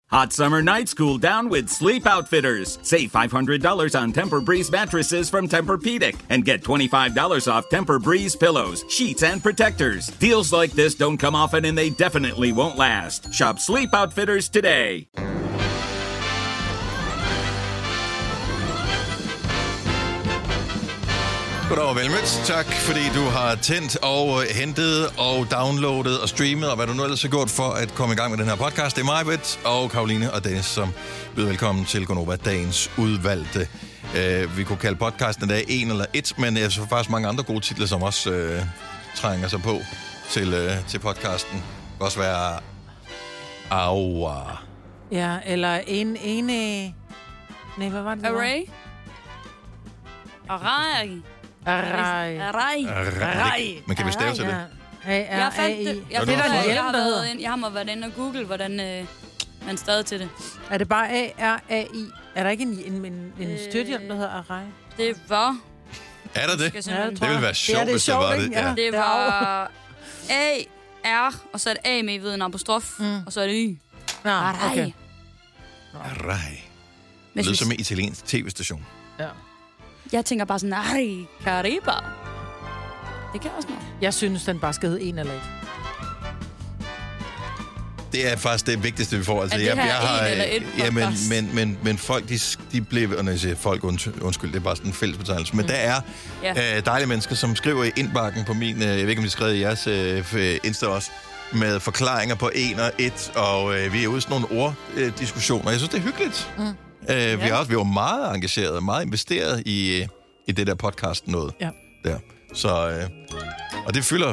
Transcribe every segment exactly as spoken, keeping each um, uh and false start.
Hot summer nights cool down with Sleep Outfitters. Save five hundred dollars on Tempur-Breeze mattresses from Tempur-Pedic and get twenty-five dollars off Tempur-Breeze pillows, sheets, and protectors. Deals like this don't come often and they definitely won't last. Shop Sleep Outfitters today. Goddag og velmødt. Tak, fordi du har tændt og hentet og downloadet og streamet, og hvad du nu ellers har gjort for at komme i gang med den her podcast. Det er mig, Britt, og Karoline og Dennis, som byder velkommen til Gonova, dagens udvalgte. Uh, vi kunne kalde podcasten i dag en eller et, men jeg så faktisk mange andre gode titler, som også uh, trænger sig på til, uh, til podcasten. Det kan også være Aua. Ja, eller en ene... Nej, hvad var det? Array. Array. Array. Array. Array. Men kan vi stave til det? Jeg fandt det. Jeg, det, jeg, der jeg, har været ind, jeg har været inde og google, hvordan øh, man stadig til det. Er det bare A R A I? Er der ikke en, en, en, en Øh, støttehjælp, der hedder Array? Det var... Er der det? Ja, det ville være sjovt, det det hvis det var det. Ja. Det var A, R, og så et A med ved en apostrof, mm. og så er det Y. Nå, Array. okay. Array. Det lyder som en italiensk tv-station. Ja. Jeg tænker bare sådan, Array, Cariba. Det kan også noget. Jeg synes, den bare skal hedde en eller et. Det er faktisk det vigtigste, vi får. Altså, er det jeg, her jeg har, en eller et ja, men, podcast? men, men, men folk, de, de blev... Og når jeg siger folk, undskyld, undskyld, det er bare sådan en fælles betegnelse. Men mm. der er ja. øh, dejlige mennesker, som skriver i indbakken på min... Øh, jeg ved ikke, om de skrev i jeres øh, Insta også, med forklaringer på en og et, og øh, vi er ude i sådan nogle orddiskussioner. Øh, jeg synes, det er hyggeligt. Mm. Øh, ja. vi, er også, vi var meget engageret, meget investeret i, i det der podcast noget. Ja. Der. Så, øh, og det fylder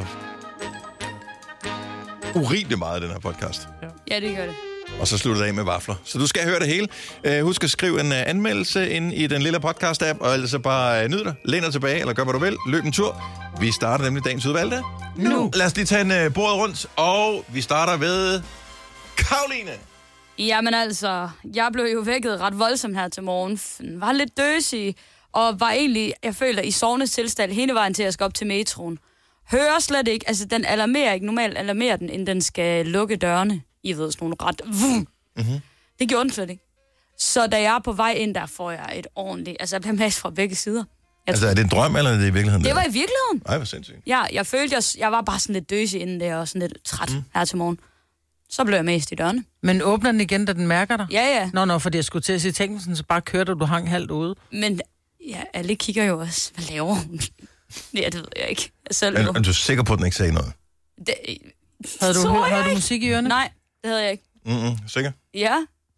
urimeligt meget, den her podcast. Ja, ja det gør det. Og så slutter det af med vafler. Så du skal høre det hele. Uh, husk at skrive en uh, anmeldelse ind i den lille podcast-app, og ellers så bare uh, nyd dig, læn dig tilbage, eller gør hvad du vil. Løb en tur. Vi starter nemlig dagens udvalgte. Nu. Lad os lige tage en uh, bordet rundt, og vi starter ved Karoline. Jamen altså, jeg blev jo vækket ret voldsomt her til morgen. Var lidt døsig, og var egentlig, jeg føler, i sovende tilstand hele vejen til at skal op til metroen. Hører slet ikke, altså den alarmerer ikke, normalt alarmerer den, inden den skal lukke dørene. I ved, sådan nogle ret... Mm-hmm. Det gjorde den slet ikke. Så da jeg er på vej ind, der får jeg et ordentligt... Altså, jeg bliver mast fra begge sider. Jeg altså, er det en drøm, eller er det i virkeligheden? Det var i virkeligheden. Ej, hvor sindssygt. Ja, jeg følte, jeg, jeg var bare sådan lidt døsig inden der, og sådan lidt træt mm. her til morgen. Så blev jeg mast i dørene. Men åbner den igen, da den mærker dig? Ja, ja. Nå, nå, fordi jeg skulle til at sige tænkelsen, så bare kørte du hang halvt ude. Men ja, alle kigger jo også. Hvad laver hun? Ja, det ved jeg ikke. Jeg selv er, er du sikker på, at den ikke sagde noget? Det, havde du, hø- havde du musik i ørene? Nej, det havde jeg ikke. Mm-hmm. Sikker? Ja,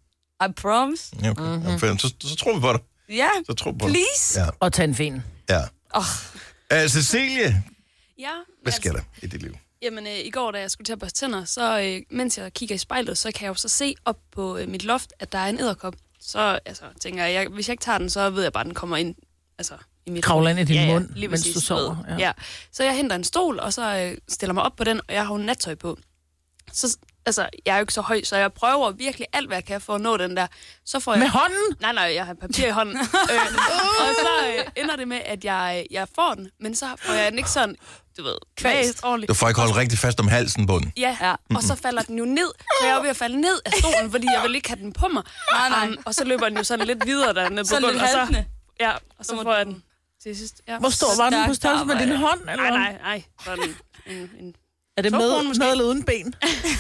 I promise. Ja, okay. Mm-hmm. Ja, så, så tror vi på dig. Ja, så tror på please. Ja. Og tag en fin. Ja. Oh. Uh, Cecilie, ja, hvad sker altså, der i dit liv? Jamen, øh, i går, da jeg skulle til at børste tænder, så øh, mens jeg kigger i spejlet, så kan jeg jo så se op på øh, mit loft, at der er en edderkop. Så altså, tænker jeg, jeg, hvis jeg ikke tager den, så ved jeg bare, at den kommer ind, altså, i mit kravler ind i din ja, mund, ja, mens du sover. Ja. ja. Så jeg henter en stol, og så øh, stiller mig op på den, og jeg har jo nattøj på. Så, altså, jeg er jo ikke så høj, så jeg prøver virkelig alt, hvad jeg kan for at nå den der. Så får jeg... Med hånden? Nej, nej, jeg har papir i hånden. øh, og så øh, ender det med, at jeg, jeg får den, men så får jeg den ikke sådan, du ved, kvæst ordentligt. Du får ikke holde rigtig fast om halsen på den. Ja, ja. Og så falder den jo ned, så jeg er ved at falde ned af stolen, fordi jeg vil ikke have den på mig. Nej, nej. Um, og så løber den jo sådan lidt videre dernede på Sådan gulvet. lidt Og så, haltende. ja, og så får jeg den til sidst. Ja. Hvor stor var den på størrelse med din hånd? Eller? Nej, nej, nej. Sådan en... en er det med, med eller uden ben?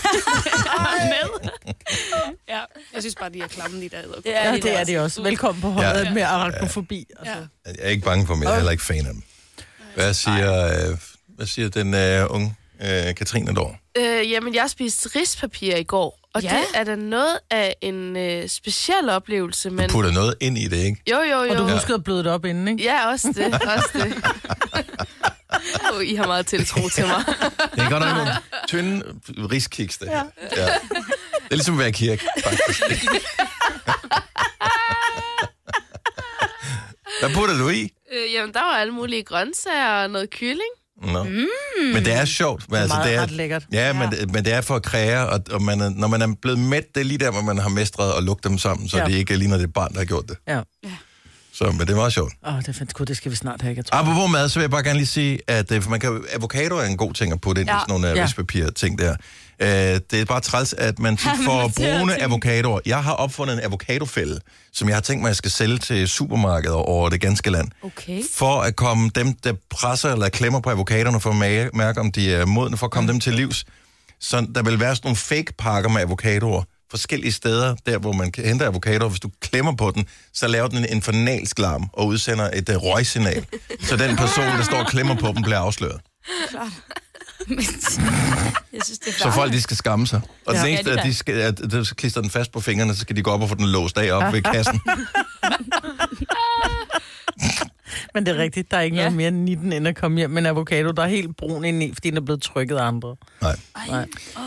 med. Ja, jeg synes bare, de er klamme, de der. Det er, ja, det, det er de også. Velkommen på holdet ja. med arachnofobi. Ja. Altså. Jeg er ikke bange for dem, jeg er heller ikke fan af dem. Hvad siger, øh, hvad siger den uh, unge uh, Katrine Dår? Øh, jamen, jeg spiste rispapir i går, og ja. det er da noget af en øh, speciel oplevelse. Men... Du putter noget ind i det, ikke? Jo, jo, jo. Og du husker at bløde det op inden, ikke? Ja, også det. Også det. Oh, I har meget tiltro til mig. Det er godt nok nogle tynde riskiks, det her. Ja. Ja. Det er ligesom at være i kirke, faktisk. Hvad putter du i? Øh, jamen, der var alle mulige grøntsager og noget kylling. No. Mm. Men det er sjovt. Men det er altså, meget det er, ret lækkert. Ja, ja. Men, men det er for at kræve, og, og man er, når man er blevet mæt, det er lige der, hvor man har mestret og lukket dem sammen, så ja. det ikke er lige, når det er et barn, der har gjort det. Ja. ja. Så, men det er meget sjovt. Åh, oh, det fandt det skal vi snart have, jeg tror. Apropos mad, så vil jeg bare gerne lige sige, at for man kan, avocado er en god ting at putte ind ja. i sådan nogle Ja. rispapir-ting der. Uh, det er bare træls, at man tit får brune avocadoer. Jeg har opfundet en avocadofælde, som jeg har tænkt mig, at jeg skal sælge til supermarkeder over det ganske land. Okay. For at komme dem, der presser eller klemmer på avocaderne, for at mærke, om de er modne, for at komme mm. dem til livs. Så der vil være sådan nogle fake-pakker med avocadoer forskellige steder, der hvor man kan hente avocadoer. Hvis du klemmer på den, så laver den en infernalsk larm og udsender et uh, røgsignal. Så den person, der står og klemmer på dem, bliver afsløret. Klart. Jeg synes, det er Så folk, de skal skamme sig. Og ja. det eneste, Ja, at de skal, at de klister den fast på fingrene, så skal de gå op og få den låst af op ved kassen. Men det er rigtigt, der er ikke ja. noget mere nitten end at komme hjem med en avocado, der er helt brun indeni, fordi den er blevet trykket af andre. Nej. Nej.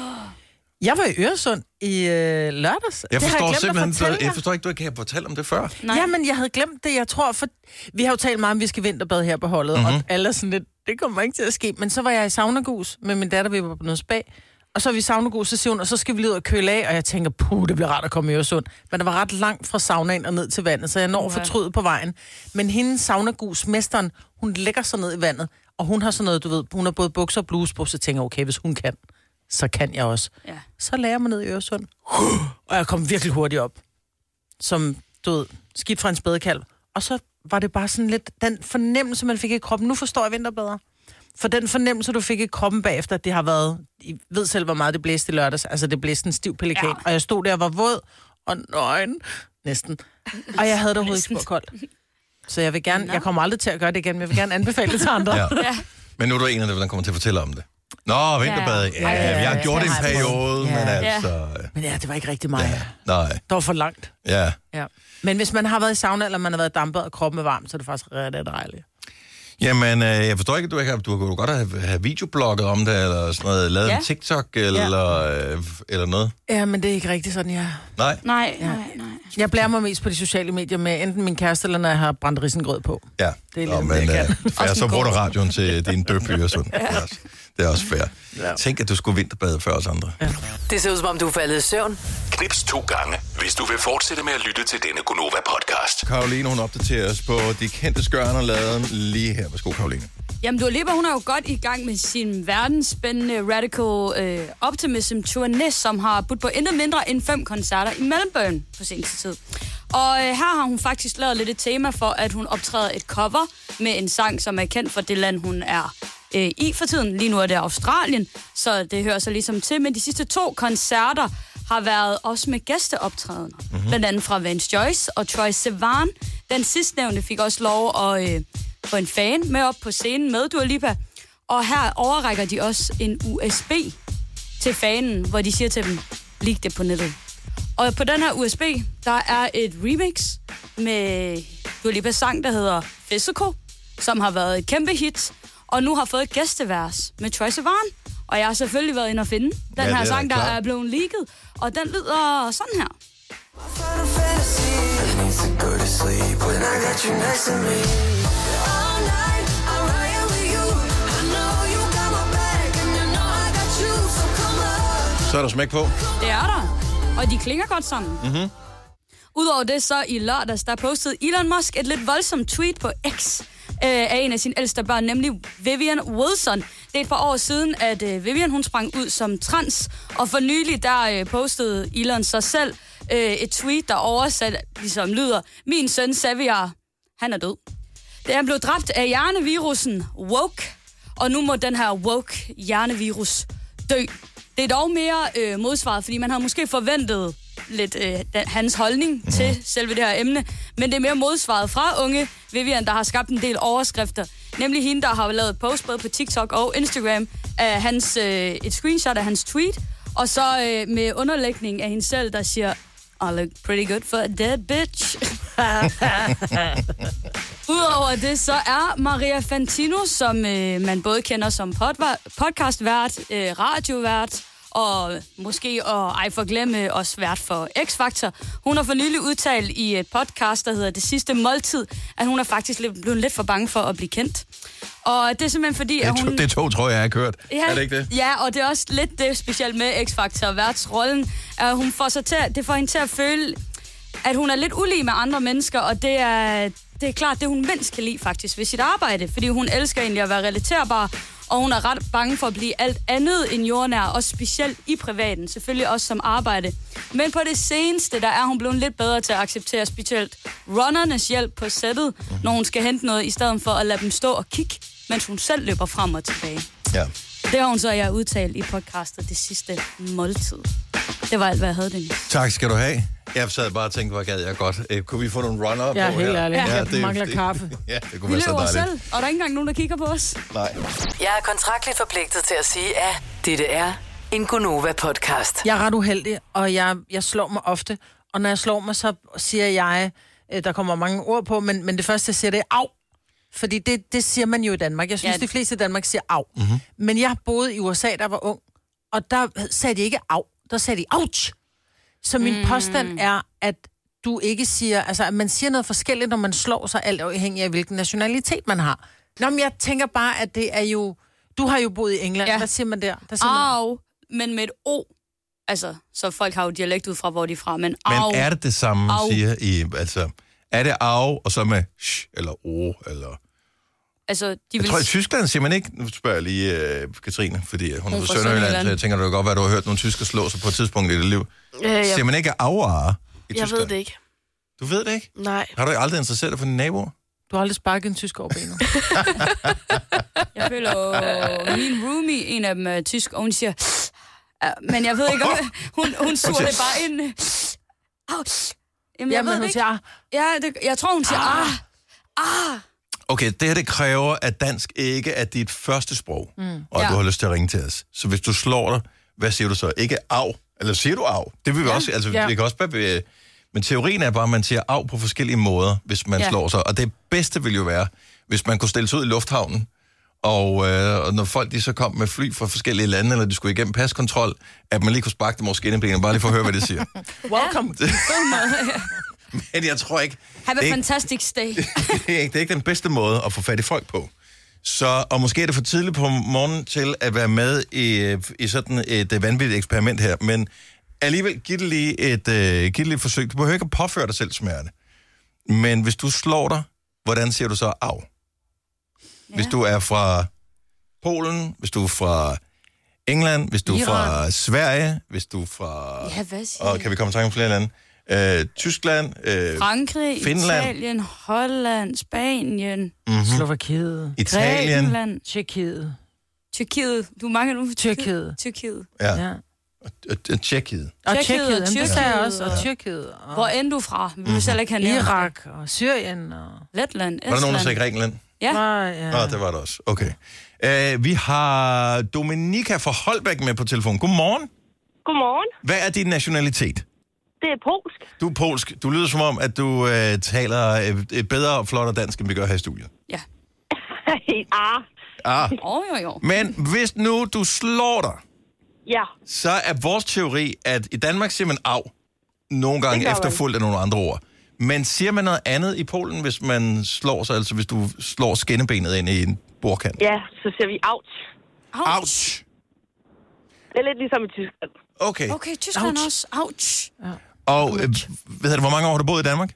Jeg var i Øresund i øh, lørdags. Jeg det forstår har jeg simpelthen, du, jeg forstår ikke, du ikke har fortalt om det før. Nej. Jamen, jeg havde glemt det, jeg tror, for vi har jo talt meget om, vi skal vinterbade her på holdet, mm-hmm. og alle er sådan lidt, det kommer ikke til at ske. Men så var jeg i saunagus med min datter, vi var på noget spa, og så er vi i saunagus, så siger hun, og så skal vi lige ud og køle af, og jeg tænker, puh, det bliver rart at komme i Øresund. Men der var ret langt fra saunaen og ned til vandet, så jeg når okay. fortrydet på vejen. Men hende saunagus, mesteren, hun lægger sig ned i vandet, og hun har sådan noget, du ved, hun har både bukser og bluse på, så tænker jeg, okay, hvis hun kan, så kan jeg også. Ja. Så lærer jeg mig ned i Øresund. Og jeg kom virkelig hurtigt op. Som, du ved, skidt fra en spædekalv. Og så var det bare sådan lidt, den fornemmelse, man fik i kroppen. Nu forstår jeg vinter bedre. For den fornemmelse, du fik i kroppen bagefter, det har været, I ved selv, hvor meget det blæste i lørdags. Altså, det blæste en stiv pelikan. Ja. Og jeg stod der og var våd og nøgen. Næsten. Og jeg havde det overhovedet ikke koldt. Så jeg vil gerne, jeg kommer aldrig til at gøre det igen, men jeg vil gerne anbefale det til andre. Ja. Ja. Men nu er du en af dem, der kommer til at fortælle om det. Nå, vinterbad. Ja, ja, ja, jeg har gjort det en periode, ja. men altså... Ja. Men ja, det var ikke rigtig meget. Ja, nej. Det var for langt. Ja. Ja. Men hvis man har været i sauna, eller man har været i dampet, og kroppen er varm, så er det faktisk ret dejligt. Jamen, øh, jeg forstår ikke, at du ikke har... Du kunne godt have, have videoblogget om det, eller sådan noget, lavet ja. en TikTok, eller, ja. øh, eller noget. Ja, men det er ikke rigtigt sådan, jeg... Nej? Nej, ja. nej, nej. Jeg blærer mig mest på de sociale medier med enten min kæreste, eller når jeg har brændt risengrød på. Ja, det er Nå, lidt, men jeg øh, så bruger du radioen til din døb i Øresund. Ja. Det er også, det er også fair. Ja. Tænk, at du skulle vinterbade før os andre. Ja. Det ser ud som om, du er faldet i søvn. Knips to gange, hvis du vil fortsætte med at lytte til denne Gonova-podcast. Karoline, hun opdaterer os på de kendte skørner laden lige her. Værsgo, Karoline. Jamen, Dua Lipa, hun er jo godt i gang med sin verdensspændende Radical øh, Optimism turné, som har budt på intet mindre end fem koncerter i Melbourne på seneste tid. Og øh, her har hun faktisk lavet lidt et tema for, at hun optræder et cover med en sang, som er kendt for det land, hun er øh, i for tiden. Lige nu er det Australien, så det hører sig ligesom til. Men de sidste to koncerter har været også med gæsteoptrædener. Mm-hmm. Blandt andet fra Vance Joyce og Troye Sivan. Den sidstnævnte fik også lov at øh, få en fan med op på scenen med Dua Lipa. Og her overrækker de også en U S B til fanen, hvor de siger til dem, læg det på nettet. Og på den her U S B, der er et remix med Dua Lipas sang, der hedder Physical, som har været et kæmpe hit, og nu har fået et gæstevers med Troye Sivan. Og jeg har selvfølgelig været inde og finde den ja, her sang, der er blevet leaget, og den lyder sådan her. Så er der smæk på. Det er der. Og de klinger godt sammen. Mm-hmm. Udover det, så i lørdags, der postede Elon Musk et lidt voldsomt tweet på X øh, af en af sine ældste børn, nemlig Vivian Wilson. Det er et par år siden, at øh, Vivian hun sprang ud som trans, og for nylig der øh, postede Elon sig selv øh, et tweet, der oversat ligesom lyder, min søn Xavier, han er død. Det er blevet dræbt af hjernevirusen woke, og nu må den her woke hjernevirus dø. Det er dog mere øh, modsvaret, fordi man har måske forventet lidt øh, den, hans holdning mm. til selve det her emne, men det er mere modsvaret fra unge Vivian, der har skabt en del overskrifter. Nemlig hende, der har lavet post både på TikTok og Instagram af hans, øh, et screenshot af hans tweet, og så øh, med underlægning af hende selv, der siger, I look pretty good for a dead bitch. Udover det, så er Maria Fantino, som øh, man både kender som podcastvært, øh, radiovært, og måske, og ej for glemme, også vært for X-Factor. Hun har for nylig udtalt i et podcast, der hedder Det Sidste Måltid, at hun er faktisk blevet lidt for bange for at blive kendt. Og det er simpelthen fordi, at hun... Det er to, tror jeg, jeg har kørt. Ja, er det ikke det? Ja, og det er også lidt det specielt med X-Factor og værtsrollen, at hun får sig til, det får hende til at føle, at hun er lidt ulige med andre mennesker, og det er, det er klart, det hun mindst kan lide faktisk ved sit arbejde, fordi hun elsker egentlig at være relaterbar, og hun er ret bange for at blive alt andet end jordnær, også specielt i privaten, selvfølgelig også som arbejde. Men på det seneste, der er hun blevet lidt bedre til at acceptere specielt runnernes hjælp på sættet, når hun skal hente noget, i stedet for at lade dem stå og kigge, mens hun selv løber frem og tilbage. Ja. Det har hun så, jeg udtalt i podcastet Det Sidste Måltid. Det var alt, hvad jeg havde, Dennis. Tak skal du have. Jeg sad bare og tænkte, hvor gad jeg godt. Øh, kunne vi få nogle runner Ja, på helt her? ærligt. Ja, Jeg mangler kaffe. Ja, det kunne Vi være så løber dejligt. selv, og der er ikke engang nogen, der kigger på os. Nej. Jeg er kontraktligt forpligtet til at sige, at dette er en Gonova-podcast. Jeg er ret uheldig, og jeg, jeg slår mig ofte. Og når jeg slår mig, så siger jeg, øh, der kommer mange ord på, men, men det første, jeg siger, det er au. Fordi det, det siger man jo i Danmark. Jeg synes, Ja. de fleste i Danmark siger au. Mm-hmm. Men jeg boede i U S A, der var ung, og der sagde de ikke au. Der sagde de ouch. Så min mm. påstand er, at du ikke siger, altså at man siger noget forskelligt, når man slår sig, alt afhængig af hvilken nationalitet man har. Nå, men jeg tænker bare, at det er jo, du har jo boet i England, ja. Hvad siger man der? Der siger Au, men med et O. Altså, så folk har jo dialekt ud fra, hvor de er fra, men au. Men er det det samme, man Au. siger i... Altså, er det af, og så med sh, eller o, eller... Altså, de Jeg vil... tror, i Tyskland siger man ikke... Nu spørger jeg lige uh, Katrine, fordi hun er Hun fra fra Sønderjylland, Sønderjylland. så jeg tænker, det godt være, du har hørt nogle tysker slå sig på et tidspunkt i dit liv. Øh, jeg, Siger man ikke afare i jeg Tyskland? ved det ikke. Du ved det ikke? Nej. Har du aldrig interesseret dig for dine naboer? du har aldrig sparket en tysk over benet. Jeg føler jo, min roomie, en af dem er tysk, og hun siger... Uh, men jeg ved ikke, om... Hun, hun suger det bare ind. Au. Jamen, jeg Jamen, ved det hun ikke. siger, Ja, det, jeg tror, hun siger... Ah. Ah. Okay, det her det kræver, at dansk ikke er dit første sprog, mm. og at Ja. du har lyst til at ringe til os. Så hvis du slår dig, hvad siger du så? Ikke af, eller siger du af? Det vil vi ja. også, altså Ja. det kan også være... Men teorien er bare, at man siger af på forskellige måder, hvis man ja. Ja. slår sig. Og det bedste vil jo være, hvis man kunne stille sig ud i lufthavnen, og, øh, og når folk de så kom med fly fra forskellige lande, eller de skulle igennem paskontrol, at man lige kunne sparke dem over skinnebenet, bare lige for at høre, hvad det siger. welcome. Men jeg tror ikke... Have det a er fantastic stay. det, er ikke, det er ikke den bedste måde at få fat i folk på. Så, og måske er det for tidligt på morgenen til at være med i, i sådan et vanvittigt eksperiment her, men alligevel giv det lige et, uh, giv det lige et forsøg. Du behøver ikke at påføre dig selv smerte. Men hvis du slår dig, hvordan siger du så af? Ja. Hvis du er fra Polen, hvis du er fra England, hvis du er fra Sverige, hvis du er fra... Ja, hvad siger Og kan vi komme i tanke om flere lande? Øh, Tyskland, øh, Frankrig, Finland. Italien, Holland, Spanien, mm-hmm. Slovakiet, Italien. Grækenland, Tjekkiet, Tyrkiet. Du er mange nu. Tyrkiet. Tyrkiet. Ja. Ja. Og, og Tjekkiet. Og Tjekkiet, Tjekkiet, det sagde jeg Tyrkiet, også, og Tyrkiet, og Hvor end du er fra. Vi vil selv ikke have nævnt. Irak, og Syrien, og... Letland, Var der nogen, der sagde Estland. Grækenland? Ja. Nej, ja. Nå, det var der også. Okay. Uh, vi har Dominika fra Holbæk med på telefon. Godmorgen. Godmorgen. Hvad er din nationalitet? Det er polsk. Du er polsk. Du lyder som om, at du uh, taler uh, bedre og flottere dansk, end vi gør her i studiet. Ja. ah, Ah. Oh, jo, jo. Men hvis nu du slår dig, ja. så er vores teori, at i Danmark siger man af, nogle gange gør man. efterfulgt af nogle andre ord. Men siger man noget andet i Polen, hvis man slår sig, altså hvis du slår skinnebenet ind i en bordkant? Ja, så siger vi ouch. Ouch! Det er lidt ligesom i Tyskland. Okay. Okay, Tyskland Ouch. også. Ouch. Og øh, ved du, hvor mange år har du boet i Danmark?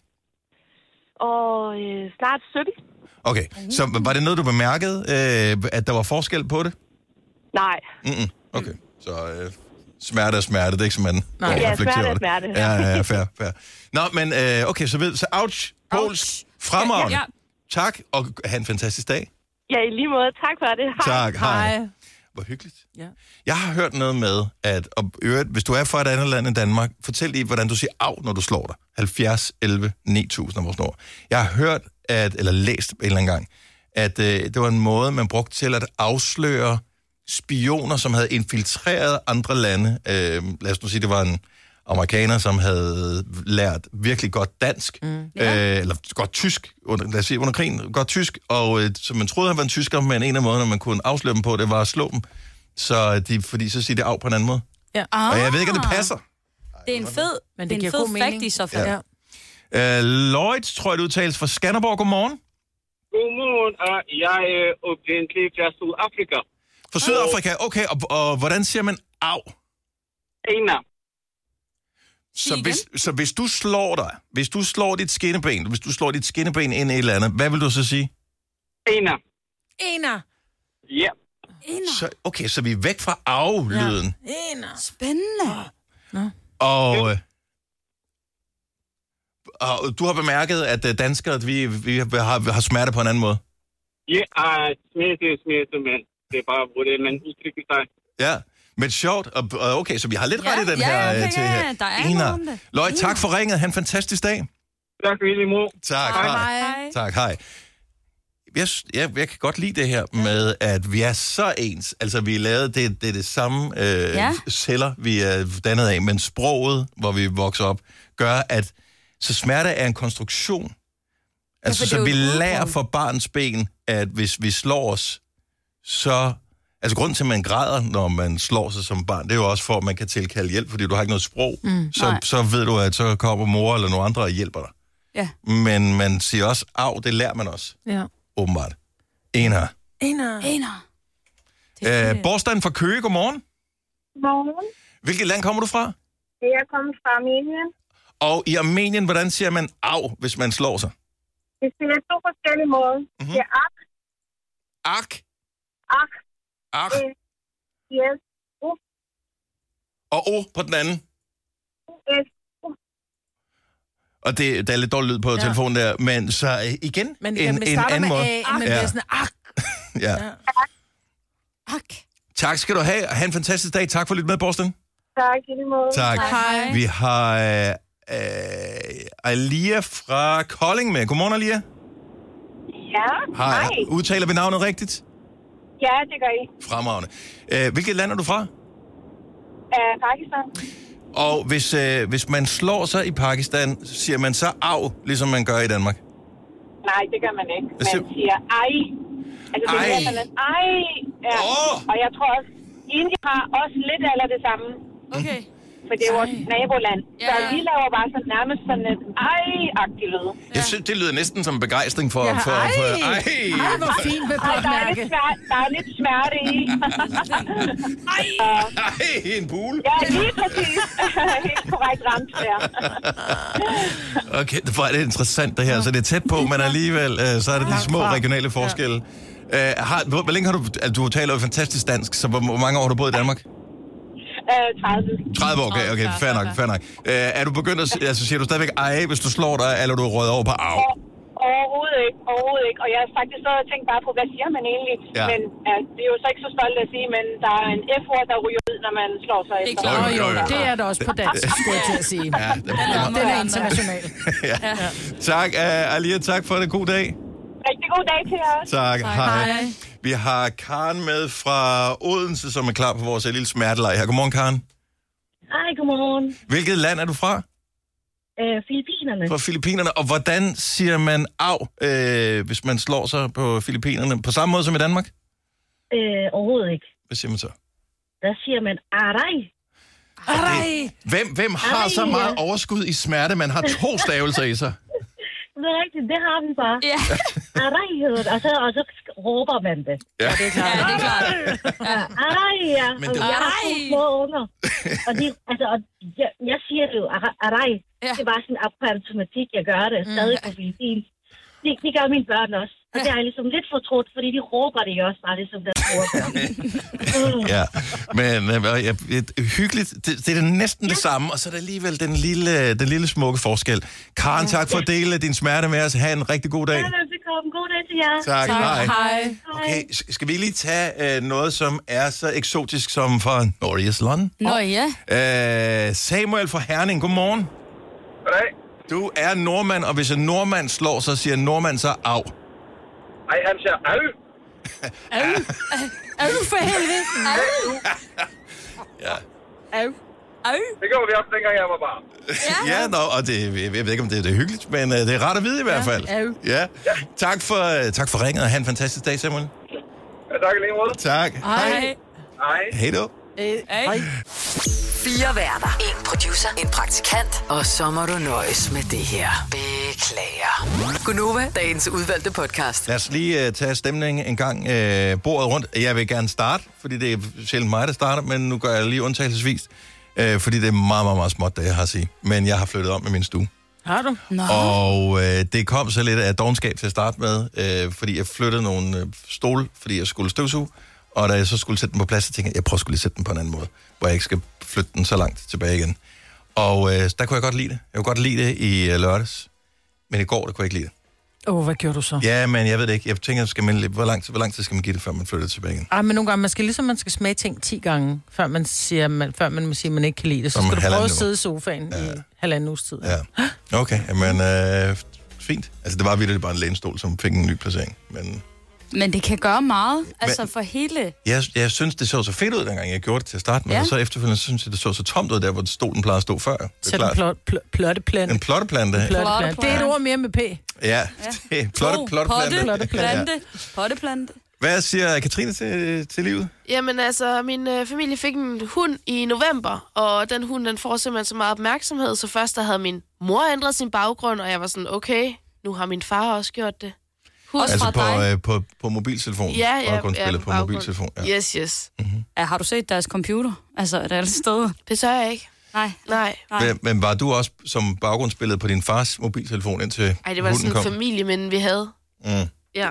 Og øh, snart sytten. Okay, så var det noget, du bemærkede, øh, at der var forskel på det? Nej. Mm-mm. Okay, så øh, smerte er smerte, det er ikke som man Nej. går og Ja, reflekterer smerte er over det. smerte. Ja, ja, ja, fair, fair. Nå, men øh, okay, så ved så ouch, polsk, fremragende. Ja, ja. Tak, og have en fantastisk dag. Ja, i lige måde. Tak for det. Hej. Tak, hej. Hej. Hvor hyggeligt. Ja. Jeg har hørt noget med, at og øvrigt, hvis du er fra et andet land end Danmark, fortæl lige, hvordan du siger af, når du slår dig. halvfjerds elleve ni tusind er vores nummer. Jeg har hørt, at, eller læst en eller anden gang, at øh, det var en måde, man brugte til at afsløre spioner, som havde infiltreret andre lande. Øh, lad os nu sige, det var en amerikaner, som havde lært virkelig godt dansk, mm. øh, eller godt tysk, under, lad os sige under krigen, godt tysk, og øh, så man troede, han var en tysker, men en af måderne, man kunne afsløre dem på, det var at slå dem, så de, fordi så siger det af på en anden måde. Ja. Ah, Og jeg ved ikke, om det passer. Det er en fed, Men det det er giver en fed god mening. fact i så fald. Ja. Uh, Lloyd, tror jeg, det udtales fra Skanderborg. Godmorgen. Godmorgen, og jeg er oprindelig fra Sydafrika. Fra Sydafrika, okay, og, og hvordan siger man af? Ena. Så hvis, så hvis du slår dig, hvis du slår dit skinneben, hvis du slår dit skinneben ind i et eller andet, hvad vil du så sige? Ener. Ener. Ja. Ener. Så, okay, så vi er væk fra af-lyden. Ja. Ener. Spændende. Nå. Og, øh, og du har bemærket, at øh, danskere, vi, vi har, har smerte på en anden måde. Ja, smerte, smerte, men det er bare, hvordan man udtrykker sig. Ja, men sjovt. Og, og okay, så vi har lidt Ja, ret i den ja, her okay, øh, til ja, her. der er Ener. noget om det. Løg, Ener. tak for ringet. Han en fantastisk dag. Tak, Willy Mo. Tak, Hej. hej. Hej. Tak, hej. Jeg, jeg, jeg kan godt lide det her med, at vi er så ens. Altså, vi er lavet, det, det er det samme øh, Ja. celler, vi er dannet af, men sproget, hvor vi vokser op, gør, at så smerte er en konstruktion. Altså, det er så jo vi et udtryk. lærer fra barns ben, at hvis vi slår os, så... Altså, grunden til, at man græder, når man slår sig som barn, det er jo også for, at man kan tilkalde hjælp, fordi du har ikke noget sprog. Mm, så, så ved du, at så kommer mor eller nogle andre og hjælper dig. Ja. Men man siger også, af, det lærer man også, Ja. åbenbart. En her. Ener. Ener. Øh, Borstand fra Køge, godmorgen. Morgen. Hvilket land kommer du fra? Det er kommet fra Armenien. Og i Armenien, hvordan siger man af, hvis man slår sig? Det er to forskellige måder. Mhm. Det er ak, Ak. ak, Ak. øh, yes, u, Og o på den anden. s, u. Og det, der er lidt dårlig lyd på ja. telefonen der. Men så øh, igen, Men en, den en starter anden med måde. A, men Ja. det er sådan, ak. Ja. Ja. Ak. Tak skal du have. Ha' en fantastisk dag. Tak for at lytte med, Borsten. Tak, i lige måde. Tak. Hej. Vi har øh, øh, Alia fra Kolding med. Godmorgen, Alia. Ja, Hej. hej. Udtaler vi navnet rigtigt? Ja, det gør I. Fremragende. Øh, hvilket land er du fra? Uh, Pakistan. Og hvis, øh, hvis man slår sig i Pakistan, siger man så af, ligesom man gør i Danmark? Nej, det gør man ikke. Hvad siger- Man siger ej. Altså, det Ej. er sådan en ej. Ja. Åh. Og jeg tror også, Indien har også lidt eller det samme. Okay. For det er vores naboland. Ja. Så vi laver bare sådan nærmest sådan et ej-agtigt lyd. Jeg synes, det lyder næsten som begejstring for... Ja, for, ej. for Ej, hvor fint med Ej, der, er lidt blåmærke. smerte, der er lidt smerte i. Ej, en bule. Ja, lige præcis. Helt korrekt ramt der. Okay, hvor er det interessant det her. Så det er tæt på, men alligevel, øh, så er det de små regionale forskelle. Øh, har, hvor, hvor længe har du... Altså, du taler jo fantastisk dansk, så hvor, hvor mange år har du boet i Danmark? Øh, tredive. tredive år, okay, okay, fair nok, fair nok. Øh, er du begyndt at... Altså, siger du stadigvæk ej, hvis du slår dig, eller er du røget over på af? Overhovedet ikke, overhovedet ikke. Og jeg har faktisk så tænkt bare på, hvad siger man egentlig? Ja. Men ja, det er jo så ikke så stolt at sige, men der er en F-ord, der ryger ud, når man slår sig Det er efter. klart. Nå, Jo, jo, jo, jo. det er det også på dansk, skulle jeg til at sige. Ja, det, Den er international. ja. Tak, uh, Alia, tak for det. God dag. Rigtig god dag til jer. Tak, hej. Hej. Vi har Karen med fra Odense, som er klar på vores lille smertelej her. Godmorgen, Karen. Hej, godmorgen. Hvilket land er du fra? Øh, Filippinerne. Fra Filippinerne. Og hvordan siger man af, øh, hvis man slår sig på Filippinerne? På samme måde som i Danmark? Øh, overhovedet ikke. Hvad siger man så? Der siger man aray. Ej. Hvem, hvem har Ej, så meget ja. overskud i smerte, man har to stavelser i sig? Det er rigtigt, det har vi bare. Ja. Aray hedder det, og så, og så råber man det. Ja, Det er klart. Ja, det er klart. Ja, aray, ja. Men Og det- jeg har to Aray. små unger. Og, de, altså, og jeg, jeg siger det jo, ara- aray. Ja. Det er bare sådan op på automatik, jeg gør det. Stadig på Filippin. Det, det gør mine børn også. Og det har jeg ligesom lidt fortrudt, fordi de råber det jo også bare ligesom deres mor gør. ja. Men øh, ja, et, hyggeligt, det, det er næsten det samme, og så er der alligevel den lille, den lille smukke forskel. Karen, tak for at dele din smerte med os. Ha' en rigtig god dag. Velbekomme. God dag til jer. Tak, hej. Hej. Okay, s- skal vi lige tage øh, noget, som er så eksotisk som fra Nordjylland? Nå ja. Øh, Samuel fra Herning, godmorgen. Goddag. Du er nordmand, og hvis en nordmand slår, så siger en nordmand så af. Ej, han siger au. Er du for helvede? Ja. Au. Au. Det gjorde vi også, dengang jeg var barn. Ja, nå, og det, jeg ved ikke, om det, det er hyggeligt, men uh, det er rart at vide i hvert fald. au. Ja. Tak for, uh, tak for ringet, og have en fantastisk dag, Samuel. Ja, tak i lige måde. Tak. Hej. Hej. Hej då. Øh, Hej. Fire værter. En producer. En praktikant. Og så må du nøjes med det her. Beklager. Gunova, dagens udvalgte podcast. Lad os lige uh, tage stemningen en gang uh, bordet rundt. Jeg vil gerne starte, fordi det er sjældent mig, der starter, men nu gør jeg lige undtagelsesvis. Øh, fordi det er meget, meget, meget småt, det jeg har at sige. Men jeg har flyttet om med min stue. Har du? Nå. Og øh, det kom så lidt af dovenskab til at starte med, øh, fordi jeg flyttede nogle øh, stole, fordi jeg skulle støvsuge. Og da jeg så skulle sætte den på plads, så tænkte jeg, jeg prøver skulle lige sætte den på en anden måde, hvor jeg ikke skal flytte den så langt tilbage igen. Og øh, der kunne jeg godt lide det. Jeg kunne godt lide det i øh, lørdags, men i går, der kunne jeg ikke lide det. Åh, oh, hvad gjorde du så? Ja, men jeg ved det ikke. Jeg tænker, skal man, hvor, lang tid, hvor lang tid skal man give det, før man flytter tilbage igen? Ej, men nogle gange, man skal ligesom, man skal smage ting ti gange, før man siger, man, før man må sige, at man ikke kan lide det. Så Om skal du prøve at halvanden sidde i sofaen ja. i halvanden uges tid. Ja. Okay, men øh, fint. Altså, det var virkelig bare en lænestol, som fik en ny placering. Men, Men det kan gøre meget, altså for hele... jeg, jeg synes, det så så fedt ud, dengang jeg gjorde det til at starte med. Ja. Og så efterfølgende, så synes jeg, det så så tomt ud, der hvor stolen plejede at stå før. Det er Sæt en klart. plot, pl- plotteplante. En plotteplante. Plotteplante. Det er et ord mere med P. Ja, det er plotte, plotteplante. Potteplante. Potteplante. Hvad siger Katrine til, til livet? Jamen altså, min øh, familie fik en hund i november, og den hund, den får simpelthen så meget opmærksomhed, så først der havde min mor ændret sin baggrund, og jeg var sådan, okay, nu har min far også gjort det. Også Altså fra på, dig. øh, på, på mobiltelefon? Ja, ja. Baggrundsspillet ja, på mobiltelefon? Ja. Yes, yes. Mm-hmm. Ja, har du set deres computer? Altså, er det alle steder? Det tør jeg ikke. Nej. Nej. Nej. Men, men var du også som baggrundsspillet på din fars mobiltelefon indtil Ej, det var hunden sådan en kom? familieminden, vi havde. Mm. Ja. Ja.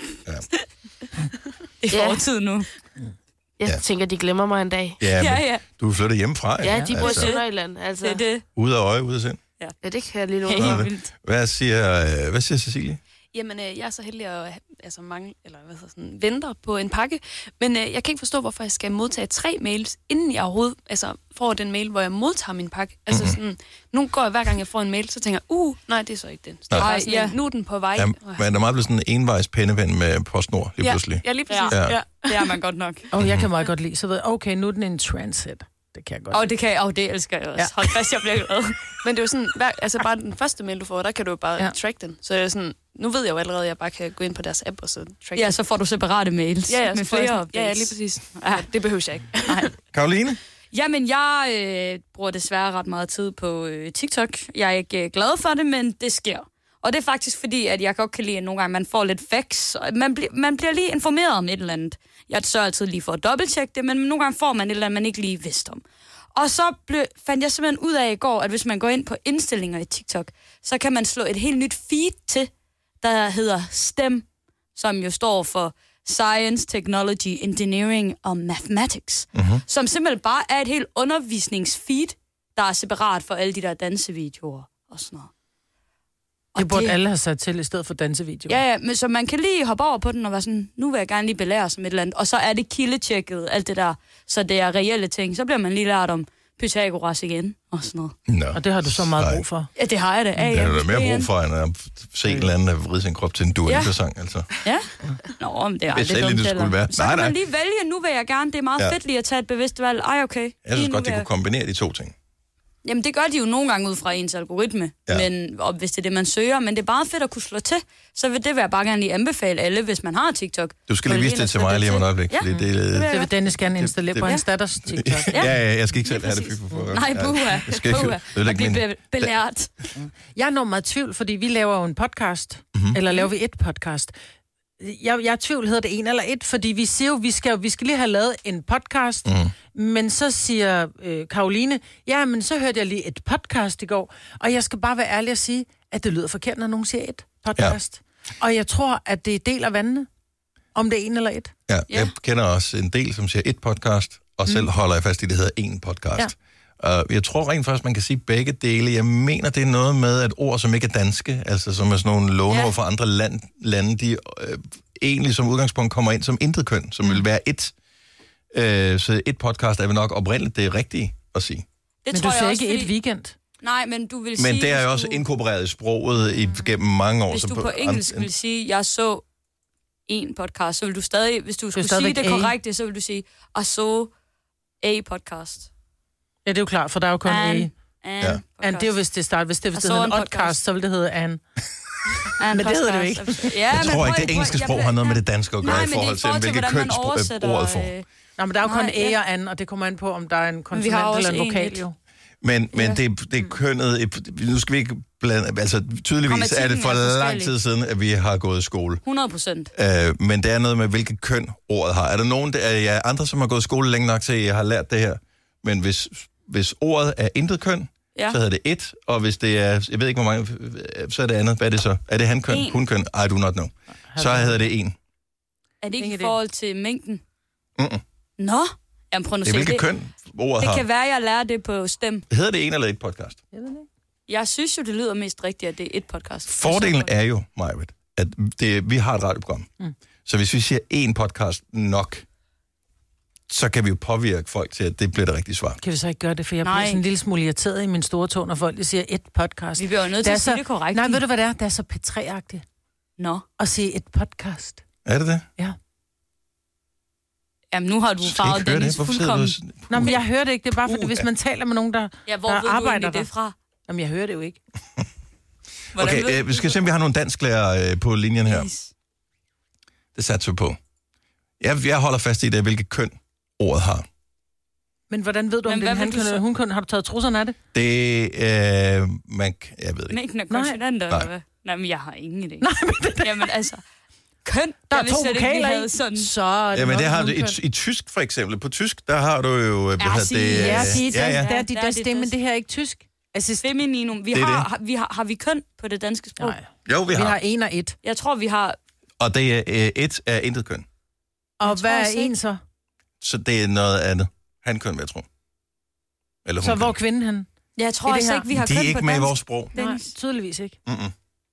Det er fortid nu. Jeg Ja. tænker, de glemmer mig en dag. Ja, men Ja, ja. du er flyttet hjemmefra. Ja, de bor i altså, Sønderjylland. Altså. Det er det. ude af øje, ude af sind. Ja, det kan jeg lige nu. Helt Nå, vildt. Hvad siger, øh, hvad siger Cecilie? Jamen, øh, jeg er så heldig at have- altså, mange, eller hvad hedder sådan, venter på en pakke. Men øh, jeg kan ikke forstå, hvorfor jeg skal modtage tre mails, inden jeg overhovedet altså, får den mail, hvor jeg modtager min pakke. Altså Mhm. sådan, nu går jeg hver gang, jeg får en mail, så tænker jeg, uh, nej, det er så ikke den. Så det er Nej. bare sådan, Ja. ja. Nu er den på vej. Ja, Åh. men der er meget blevet sådan en envejs penneven med PostNord lige ja, pludselig. ja, lige præcis. Ja. Ja. Ja. Det er man godt nok. Og jeg kan meget godt lide, så ved jeg, okay, nu er den en transit. Det kan jeg godt Og det kan jeg, og det elsker jeg også. Ja. Ja. Hold fast, jeg bliver glad. Men det er jo sådan, hver, altså bare den første mail, du får, der kan du jo bare Ja. ja. track den. Så jeg er sådan, nu ved jeg jo allerede, at jeg bare kan gå ind på deres app og så track Ja, den. så får du separate mails Ja, ja, med så får jeg flere sådan- Ja, ja, lige updates. præcis. Ja, det behøver jeg ikke. Nej. Karoline? Jamen, jeg øh, bruger desværre ret meget tid på øh, TikTok. Jeg er ikke øh, glad for det, men det sker. Og det er faktisk fordi, at jeg godt kan lide, at nogle gange man får lidt facts. og Man, bl- man bliver lige informeret om et eller andet. Jeg sørger altid lige for at dobbelttjekke det, men nogle gange får man et eller andet, man ikke lige vidste om. Og så blev, fandt jeg simpelthen ud af i går, at hvis man går ind på indstillinger i TikTok, så kan man slå et helt nyt feed til, der hedder STEM, som jo står for Science, Technology, Engineering og Mathematics. Mm-hmm. Som simpelthen bare er et helt undervisningsfeed, der er separat for alle de der dansevideoer og sådan noget. Og Det burde alle have sat til, i stedet for dansevideoer. Ja, ja, men så man kan lige hoppe over på den og være sådan, nu vil jeg gerne lige belære som et eller andet. Og så er det kildetjekket, alt det der, så det er reelle ting. Så bliver man lige lært om Pythagoras igen og sådan noget. Nå. Og det har du så meget Nej. brug for. Ja, det har jeg det. Ja, Det er ja, der mere igen. brug for, end at se en eller anden vride sin krop til en dualitasang, altså. Ja. Nå, men det er Hvis aldrig endelig dumt det heller. skulle være. Så Nej, kan nej. man lige vælge, nu vil jeg gerne. Det er meget Ja. fedt lige at tage et bevidst valg. Ej, okay. Jeg Lige synes nu godt, de vil kunne jeg- kombinere de to ting. Jamen, det gør de jo nogle gange ud fra ens algoritme, Ja. ja. men, og hvis det er det, man søger. Men det er bare fedt at kunne slå til, så vil det være bare gerne lige anbefale alle, hvis man har TikTok. Du skal lige Gå vise ind det og til slå mig lige om et øjeblik, Ja. fordi det, Det vil det, Det vil Dennis gerne installere det- på det- hans datters TikTok. ja, ja, jeg skal ikke selv Lige have det præcis. fy for. Nej, buha. Jeg skal ikke Buha. ødelægge Og blive min- be- belært. Jeg er enormt meget i tvivl, fordi vi laver jo en podcast. Mhm. Mm-hmm. Eller laver vi et podcast? Jeg, jeg er i tvivl, hedder det en eller et, fordi vi siger jo, vi skal, vi skal lige have lavet en podcast, mm. men så siger øh, Karoline, ja, men så hørte jeg lige et podcast i går, og jeg skal bare være ærlig og sige, at det lyder forkert, når nogen siger et podcast. Ja. Og jeg tror, at det er del af vandene, om det er en eller et. Ja, jeg kender også en del, som siger et podcast, og selv holder jeg fast i, det hedder en podcast. Ja. Uh, jeg tror rent faktisk, man kan sige begge dele. Jeg mener, det er noget med, at ord, som ikke er danske, altså som er sådan nogle låneord ja. fra andre land, lande, de øh, egentlig som udgangspunkt kommer ind som intet køn, som mm. vil være et. Uh, så et podcast er vel nok oprindeligt det rigtige at sige. Det Men tror du jeg siger også, ikke fordi... et weekend. Nej, men du vil Men sige... det er jo hvis også du- inkorporeret i sproget i, gennem mange år. Hvis så du på engelsk vil sige, jeg så en podcast, så vil du stadig, hvis du skulle sige stadigvæk det a. korrekte, så vil du sige, I så a podcast. Ja, det er jo klart, for der er jo kun An, A. an, Ja. And det er jo, hvis det starter. Hvis det, hvis Og det så hedder en en podcast. podcast, så vil det hedde An. an Men det hedder det jo podcast. ikke. Ja, Jeg men tror prøv- ikke, det prøv- engelske jeg sprog bliver- har noget med det danske at gøre Nej, i men det er forhold til, hvilket hvordan man køn oversætter, ordet får. øh, Nå, men der er jo kun Nej, ja. A og An, og det kommer an på, om der er en vi har konsonant også eller en en vokal, lidt. jo. Men, men Ja. det, det er kønnet... Nu skal vi ikke blande... Altså, tydeligvis er det for Grammatikken er lang tid siden, at vi har gået i skole. hundrede procent. Uh, men det er noget med, hvilket køn ordet har. Er der nogen, der er ja, andre, som har gået i skole længe nok til, at jeg har lært det her? Men hvis hvis ordet er intet køn, ja. så hedder det et, og hvis det er, jeg ved ikke hvor mange, så er det andet. Hvad er det så? Er det hankøn, en. Hunkøn? I do not know. Så hedder det en. Er det ikke i forhold til mængden? Mm-mm. Nå, jamen prøv nu det er hvilket køn ordet det har. Det kan være, jeg lærer det på stem. Hedder det en eller et podcast? Jeg ved det ikke. Jeg synes jo, det lyder mest rigtigt, at det er et podcast. Fordelen er jo, Majbet, at det, vi har et radioprogram. Mm. Så hvis vi siger en podcast nok, så kan vi jo påvirke folk til, at det bliver det rigtige svar. Kan vi så ikke gøre det, for jeg nej. bliver sådan en lille smule irriteret i min store tog, når folk siger et podcast. Vi bliver jo nødt til at sige det korrekt. Nej, ved du hvad det er? Det er så P tre-agtigt. Nå. At sige et podcast. Er det det? Ja. Jamen, nu har du farvet Dennis fuldkommen. Du... Nå, men jeg hører det ikke. Det er bare, fordi uh, hvis man taler med nogen, der, ja, hvor der arbejder det fra? Jamen, jeg hører det jo ikke. Okay, øh, vi skal se, om vi har nogle dansklærer øh, på linjen her. Yes. Det satser vi på. Jeg, jeg holder fast i det, hvilket køn ordet har. Men hvordan ved du, om det er en hankøn eller hunkøn? Har du taget trusserne af det? Det, øh, man, jeg ved ikke. Mængden af konsonanter, eller hvad? Nej, men jeg har ingen idé. Nej, men det der... Jamen altså, køn, der er to vokaler i. Sådan. Så er det Jamen det har du i, i tysk for eksempel. På tysk, der har du jo... Ja, hvad sige, det, ja, sige, ja, ja. Der er de der stemme, men det her er ikke tysk. Altså, femininum. Vi har, har, vi har, har vi køn på det danske sprog? Nej. Jo, vi har. Vi har en og et. Jeg tror, vi har... Og det er øh, et er intet køn. Og hvad er en så? Så det er noget andet. Hankøn, vil jeg tro. Eller så hvor er kvinden hen? Jeg tror også ikke, vi har køn på dansk. De er ikke med i vores sprog. Nej, tydeligvis ikke. Mm-mm.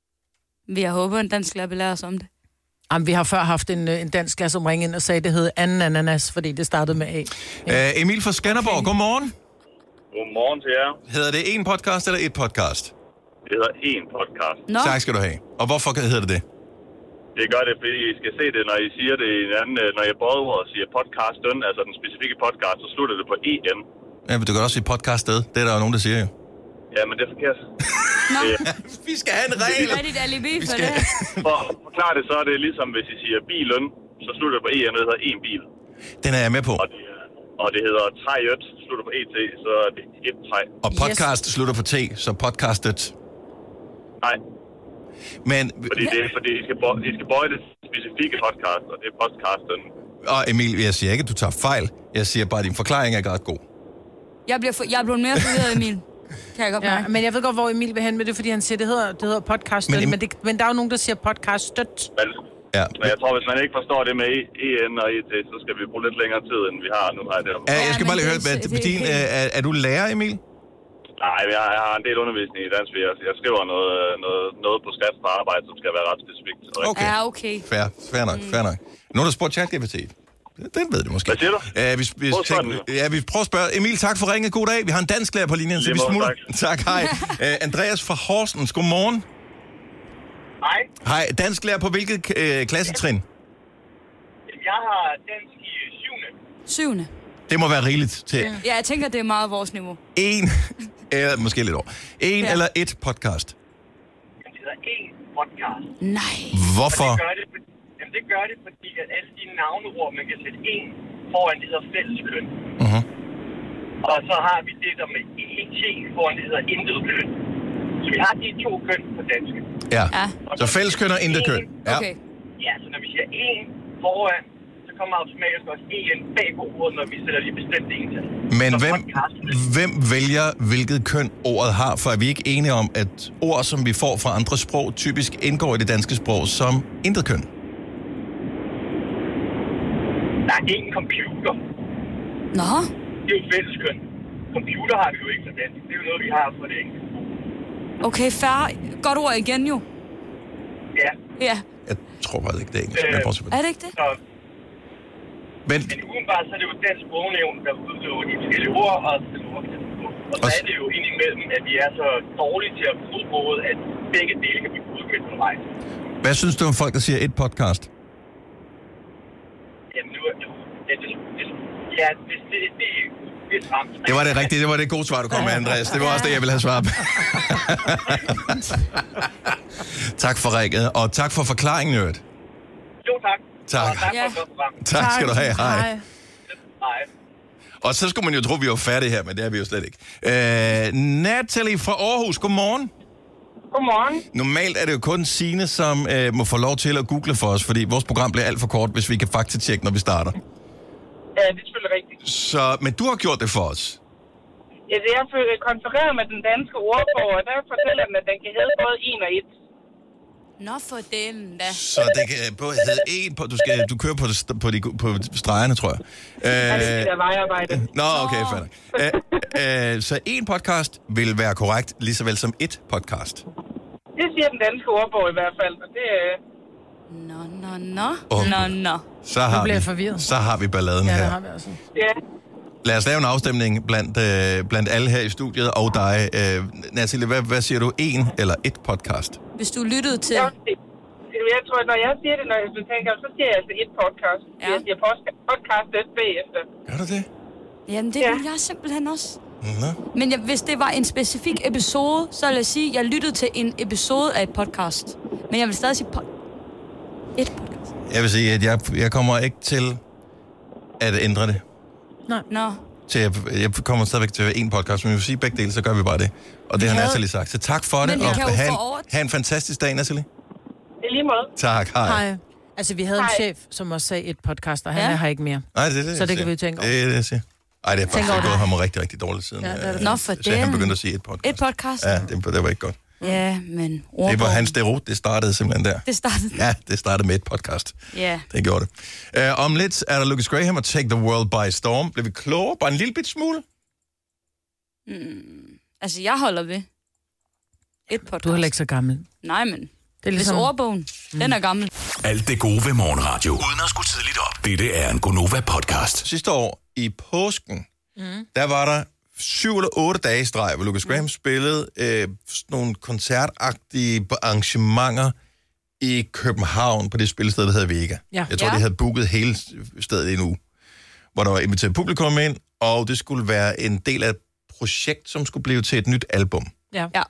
Vi har håbet, en dansk lærer belærer os om det. Jamen, vi har før haft en, en dansk lærer, som ringede ind og sagde, at det hed anden ananas, fordi det startede med A. Ja. Uh, Emil fra Skanderborg, okay. Godmorgen. Godmorgen til jer. Hedder det en podcast eller et podcast? Det hedder en podcast. Nå. Tak skal du have. Og hvorfor hedder det det? Det gør det, fordi I skal se det, når I siger det i en anden, når jeg både og siger podcasten, altså den specifikke podcast, så slutter det på en. Ja, men du kan også sige podcast sted. Det er der jo nogen, der siger jo. Ja, men det er forkert. Nå. Vi skal have en regel. Hvad er dit alibi for skal... det? For at forklare det, så er det ligesom, hvis I siger bilen, så slutter det på en, og det hedder en bil. Den er jeg med på. Og det, og det hedder træet, slutter på et t, så er det et træ. Og podcast yes. slutter på t, så podcastet. Nej. Men... Fordi, det, fordi I, skal bøje, I skal bøje det specifikke podcast, og det er podcasten. Og Emil, jeg siger ikke, at du tager fejl. Jeg siger bare, at din forklaring er ret god. Jeg bliver, for, jeg bliver mere forvirret, Emil. Kan jeg godt ja, men jeg ved godt, hvor Emil vil hen med det, fordi han siger, det hedder, det hedder podcast men, men, det, men der er jo nogen, der siger podcast støt. Men, ja. men jeg tror, hvis man ikke forstår det med en og et, så skal vi bruge lidt længere tid, end vi har nu. Her der. Ja, jeg skal bare lige høre, hvad, det, din, er, er du lærer, Emil? Nej, jeg, jeg har en del undervisning i dansk. Jeg, jeg skriver noget, noget, noget på skrift på arbejde, som skal være ret specifikt. Okay. Ja, okay. Fair, fair nok, fair nok. Nu er der spurgt ChatGPT. Den ved det måske. Hvad siger du? Ja, vi, vi, tænk, ja, vi prøver at spørge. Emil, tak for ringet. God dag. Vi har en dansklærer på linjen, så vi smutter. Tak, hej. uh, Andreas fra Horsens, godmorgen. Hej. Hej, dansklærer på hvilket uh, klassetrin? Jeg har dansk i syvende. Syvende. Det må være rigeligt til. Ja, ja jeg tænker, det er meget vores niveau. En, eller måske lidt over. En ja. eller et podcast? Det hedder en podcast. Nej. Hvorfor? Det gør det, jamen det gør det, fordi at alle de navneord, man kan sætte en foran, det hedder fælleskøn. Uh-huh. Og så har vi det der med et foran, det hedder intet køn. Så vi har de to køn på dansk. Ja, ja. så fælleskøn og intet køn. Ja. Okay. Ja, så når vi siger en foran, så kommer automatisk også en bag på ordet, når vi sætter lige bestemt ental. Men hvem, hvem vælger, hvilket køn ordet har? For er vi ikke enige om, at ord, som vi får fra andre sprog, typisk indgår i det danske sprog som intet køn? Der er en computer. Nå? Det er jo fælleskøn. Computer har vi jo ikke for dansk. Det er jo noget, vi har for det engelske. Okay, fair. Godt ord igen jo. Ja. Ja. Jeg tror bare ikke, det er engelsk. Øh, er det ikke det? Så, men, men udenbart, så er det jo dansk sprognævn, der udløber de forskellige ord og ord. Og så er det jo indimellem, at vi er så dårlige til at udbruge, at begge dele kan blive udmeldt på vej. Hvad synes du om folk, der siger et podcast? Jamen nu er det... Ja, det, det, ja, det, det, det, det er stramt. Det var det rigtige. Det var det gode svar, du kom med, Andreas. Det var også det, jeg ville have svaret på. Tak for rækket, og tak for forklaringen, Jørgen. Jo, tak. Tak. Og tak, ja. for tak skal du have. Hej. Hej. Og så skulle man jo tro, vi var færdige her, men det er vi jo slet ikke. Uh, Natalie fra Aarhus, godmorgen. Godmorgen. Normalt er det jo kun Signe, som uh, må få lov til at google for os, fordi vores program bliver alt for kort, hvis vi kan faktatjekke, når vi starter. Ja, det er selvfølgelig rigtigt. Så, men du har gjort det for os. Ja, det er konfereret med den danske ordbog, og der fortæller den, at den kan hedde både en og et. Nå, for den da. Så det kan både hedde en på... Du, skal, du kører på, det, på, de, på stregerne, tror jeg. Ja, det er det der vejarbejde. Nå, okay, fair. Uh, uh, så en podcast vil være korrekt, lige så vel som et podcast. Det siger den danske ordbog i hvert fald, og det er... Nå, nå, nå. Oh. Nå, nå. Så har, vi, så har vi balladen ja, her. Ja, det har vi også. Ja. Lad os lave en afstemning blandt, øh, blandt alle her i studiet og dig. Øh, Natalie, hvad, hvad siger du? En eller et podcast? Hvis du lyttede til... Ja, jeg tror, når jeg siger det, når jeg tænker, så siger jeg altså et podcast. Ja. Jeg siger podcast lidt bagefter. Gør du det? Jamen, det ja. vil jeg simpelthen også. Mm-hmm. Men jeg, hvis det var en specifik episode, så vil jeg sige, at jeg lyttede til en episode af et podcast. Men jeg vil stadig sige po- et podcast. Jeg vil sige, at jeg, jeg kommer ikke til at ændre det. Nej. Nå. Til jeg, jeg kommer stadigvæk til en podcast, men vi vil sige begge dele, så gør vi bare det. Og det har Natalie sagt. Så tak for men det, og have en, have en fantastisk dag, Natalie. I lige måde. Tak, hej. Hej. Altså, vi havde hej. en chef, som også sagde et podcast, og han ja. er her ikke mere. Nej, det er det, så det kan vi tænke over. Det er det, jeg siger. Ej, det er faktisk gået ham rigtig, rigtig dårligt siden. Ja, det er det. Nå, for så han begyndte at sige et podcast. Et podcast? Ja, det, det var ikke godt. Ja, men... Ordbog. Det var hans derot, det startede simpelthen der. Det startede. Ja, det startede med et podcast. Ja. Yeah. Det gjorde det. Uh, om lidt er der Lucas Graham og Take the World by Storm. Bliver vi klogere? Bare en lille bit smule? Mm, altså, jeg holder ved et podcast. Du er heller ikke så gammel. Nej, men... Det er ligesom... Hvis ordbogen, mm. den er gammel. Alt det gode ved morgenradio. Uden at skulle tidligt op. Dette er en Gonova-podcast. Sidste år i påsken, mm. der var der syv eller otte dage i streg, hvor Lucas Graham mm. spillede øh, nogle koncertagtige arrangementer i København på det spillested, der hedder Vega. Ja. Jeg tror, ja. de havde booket hele stedet i en uge, hvor der var inviteret publikum ind, og det skulle være en del af et projekt, som skulle blive til et nyt album. Ja. ja.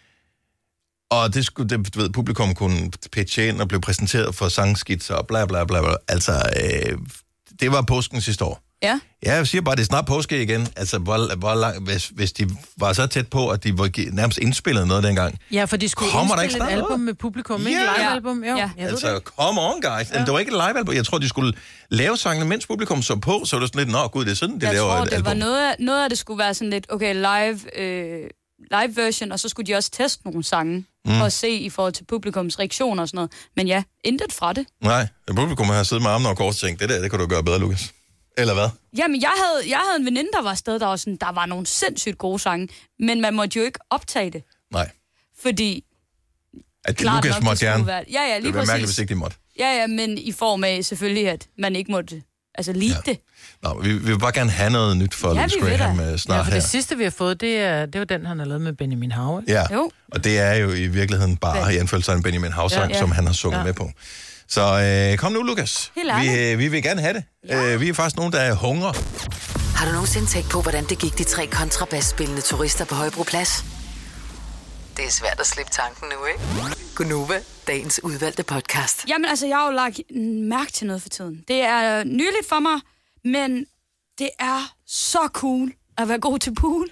Og det skulle, det, du ved, publikum kunne pitche ind og blive præsenteret for sangskitser og bla bla bla bla. Altså, øh, det var påsken sidste år. Ja. Ja, jeg siger bare, det er snart påske igen. Altså, hvor, hvor lang, hvis, hvis de var så tæt på, at de var nærmest indspillet noget dengang. Ja, for de skulle Kommer indspille et album noget? Med publikum, yeah. ikke? Live-album. Jo. Ja. Altså, come on, guys. Ja. Det var ikke et live-album. Jeg tror, de skulle lave sangene, mens publikum så på, så var det sådan lidt, nå gud, det er sådan, de jeg laver tror, et det album. Var noget, af, noget af det skulle være sådan lidt, okay, live, øh, live version, og så skulle de også teste nogle sange, mm. for at se i forhold til publikums reaktioner og sådan noget. Men ja, intet fra det. Nej, publikum har siddet med armene og kors og tænkt, det der, det kan du gøre bedre, Lucas. Eller hvad? Jamen, jeg havde, jeg havde en veninde, der var afsted, der var sådan, der var nogle sindssygt gode sange, men man måtte jo ikke optage det. Nej. Fordi... At Lucas nok, måtte gerne. Være, ja, ja, lige det var mærkeligt, hvis ikke de måtte. Ja, ja, men i form af selvfølgelig, at man ikke måtte altså lide ja. det. Nå, vi, vi vil bare gerne have noget nyt for ja, Lucas Graham uh, snart ja, for her. det sidste, vi har fået, det er, det er jo den, han har lavet med Benjamin Hav. Ja, jo. Og det er jo i virkeligheden bare i anfølgelse af en Benjamin Hav-sang, ja, ja. som han har sunget ja. med på. Så øh, kom nu, Lucas. Vi, øh, vi vil gerne have det. Ja. Øh, vi er faktisk nogen, der er hungre. Har du nogensinde tænkt på, hvordan det gik de tre kontrabasspillende turister på Højbroplads? Det er svært at slippe tanken nu, ikke? Gonova, dagens udvalgte podcast. Jamen altså, jeg har jo lagt mærke til noget for tiden. Det er nyligt for mig, men det er så cool at være god til pool.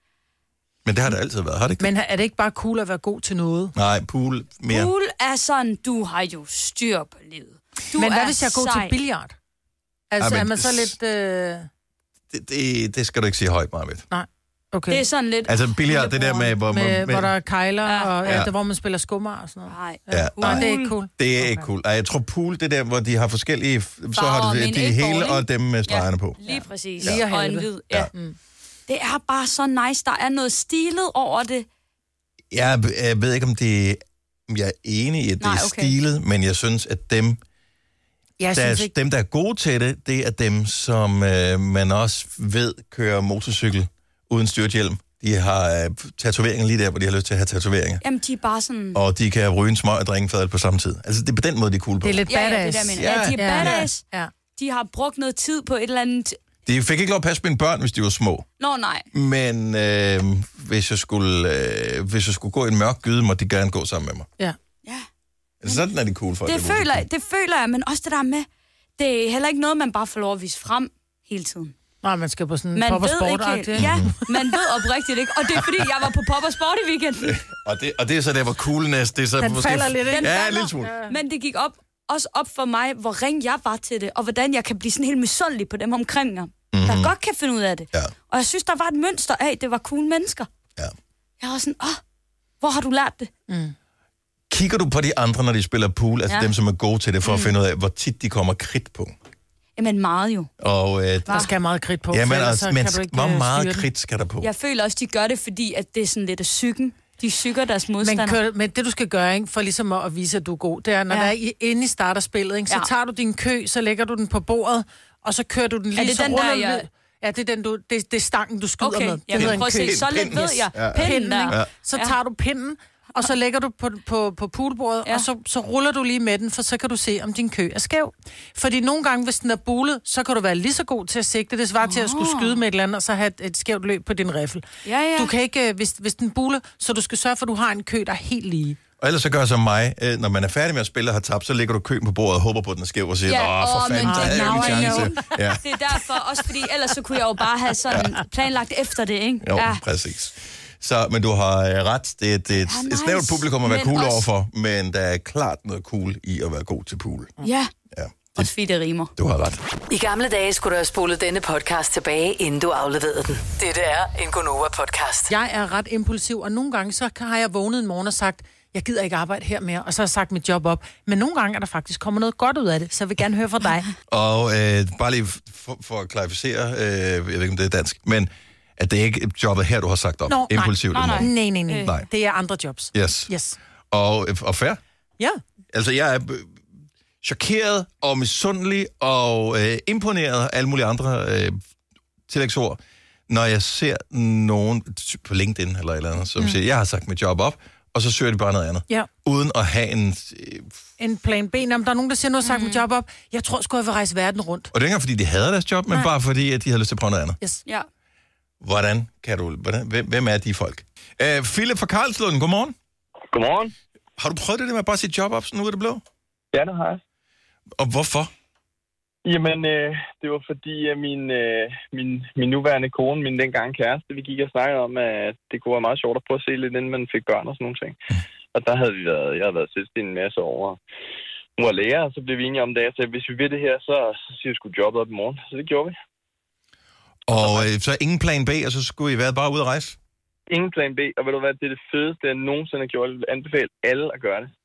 Men det har det altid været, har det ikke? Men er det ikke bare cool at være god til noget? Nej, pool mere. Pool er sådan, du har jo styr på livet. Du Men hvad hvis jeg er god sej. til billard? Altså, ja, er man så lidt... Øh... Det, det, det skal du ikke sige højt, Marvitt. Nej. Okay. Det er sådan lidt... Altså billard, det der med... Hvor, med, med, hvor der er kejler, ja. og ja, Ja. der, hvor man spiller skummer og sådan noget. Nej, Ja. Nej, det er ikke cool. Det er ikke cool. Ej, jeg tror pool, det der, hvor de har forskellige... Så har med de, en de eight-ball, hele ikke? og dem med stregerne ja, på. Lige præcis. Lige og en hvid. Ja. Mm. Det er bare så nice. Der er noget stilet over det. Jeg, jeg ved ikke, om det... om jeg er enig i, at det Nej, er okay. stilet, men jeg synes, at dem... Jeg Der synes er, ikke... dem, der er gode til det, det er dem, som øh, man også ved kører motorcykel uden styrthjelm. De har øh, tatoveringer lige der, hvor de har lyst til at have tatoveringer. Jamen, de er bare sådan... Og de kan ryge en smøg og drikke en fadøl på samme tid. Altså, det er på den måde, de er cool på. Det er lidt Ja, badass. ja, det der, mener. Ja, de er Ja. badass. Ja. De har brugt noget tid på et eller andet... De fik ikke lov at passe mine børn, hvis de var små. Nå, nej. Men øh, hvis, jeg skulle, øh, hvis jeg skulle gå i en mørk gyde, måtte de gerne gå sammen med mig. Ja. Ja. Altså, sådan er de cool for. Det at føler, jeg, det føler jeg, men også det der med... Det er heller ikke noget, man bare får lov at vise frem hele tiden. Nej, man skal på sådan en Man pop og ved sport ikke... Ja, man ved oprigtigt ikke. Og det er fordi, jeg var på pop og sport i weekenden. Og det, og det er så der, hvor coolness, det er så Den måske... falder lidt, ikke? Den Ja, falder. en lille smule. Men det gik op, også op for mig, hvor ring jeg var til det, og hvordan jeg kan blive sådan helt misundelig på dem omkring mig. Mhm. der mm. godt kan finde ud af det. Ja. Og jeg synes, der var et mønster af, det var cool mennesker. Ja. Jeg var sådan, åh, hvor har du lært det? Mm. Kigger du på de andre, når de spiller pool, altså ja. dem, som er gode til det, for mm. at finde ud af, hvor tit de kommer kridt på? Jamen meget jo. Og, øh, der skal meget kridt på. Ja, men, altså, men hvor meget kridt skal der på? Jeg føler også, de gør det, fordi at det er sådan lidt af psyken. De psyker deres modstander. Men, kør, men det, du skal gøre, ikke, for ligesom at vise, at du er god, det er, når ja. der er inde i starterspillet, ikke, så ja. tager du din kø, så lægger du den på bordet, og så kører du den lige, er det så den ruller der, du jeg... Ja, det er, den, du, det, det er stangen, du skyder okay. med. Det Jamen, prøv at se, så lidt ved jeg. Ja. Pinden, der. ja. Så tager du pinden, og så lægger du på, på, på poolbordet, ja. og så, så ruller du lige med den, for så kan du se, om din kø er skæv. Fordi nogle gange, hvis den er bulet, så kan du være lige så god til at sigte. Det svarer oh. til at skulle skyde med et eller andet, og så have et, et skævt løb på din riffel. Ja, ja. Du kan ikke, hvis, hvis den buler, så du skal sørge for, at du har en kø, der er helt lige. Og ellers så gør som mig, når man er færdig med at spille og har tabt, så lægger du køen på bordet og håber på, at den er skæv og siger, åh, for fanden, der er jo en chance. Ja. Det er derfor, også fordi ellers så kunne jeg jo bare have sådan planlagt efter det, ikke? Jo, ja. præcis. Så, men du har øh, ret. Det er et, et, ja, nice. et snævert publikum at være cool også... overfor, men der er klart noget cool i at være god til pool. Ja, ja. også fordi det rimer. Du har ret. I gamle dage skulle du have spolet denne podcast tilbage, inden du afleverede den. Dette er en Gonova-podcast. Jeg er ret impulsiv, og nogle gange så har jeg vågnet en morgen og sagt, jeg gider ikke arbejde her mere, og så har jeg sagt mit job op. Men nogle gange er der faktisk kommet noget godt ud af det, så jeg vil gerne høre fra dig. Og øh, bare lige for, for at klarificere, øh, jeg ved ikke, om det er dansk, men at det er ikke jobbet her, du har sagt op. Nå, impulsivt. Nej, nej, nej, nej, nej. nej. Det er andre jobs. Yes. yes. Og, og fair? Ja. Altså, jeg er chokeret og misundelig og øh, imponeret af alle mulige andre øh, tillægsord, når jeg ser nogen på LinkedIn eller et eller andet, som mm. siger, jeg har sagt mit job op, og så søger de bare noget andet. Ja. Uden at have en... Øh, en plan B. Jamen, der er nogen, der siger, nu har sagt mm. mit job op. Jeg tror sgu, jeg vil rejse verden rundt. Og det er ikke fordi, de hader deres job, men Nej. bare fordi, at de havde lyst til at prøve noget andet. Yes. Ja. Hvordan kan du... Hvordan, hvem, hvem er de folk? Uh, Philip fra Karlslund, godmorgen. Godmorgen. Har du prøvet det der med at bare sige job op, sådan ud af det blå? Ja, det har jeg. Og hvorfor? Jamen, øh, det var fordi, at min, øh, min, min nuværende kone, min dengang kæreste, vi gik og snakkede om, at det kunne være meget sjovt at prøve at se lidt, inden man fik børn og sådan nogle ting. Og der havde vi været, jeg havde været selvstændig en masse år. Hun var lærer, og så blev vi enige om det, at hvis vi vil det her, så, så siger vi sgu jobbet op i morgen. Så det gjorde vi. Og øh, så ingen plan B, og så skulle I være bare ud at rejse? Ingen plan B, og ved du hvad, det er det fedeste, jeg nogensinde har gjort. Jeg vil anbefale alle at gøre det.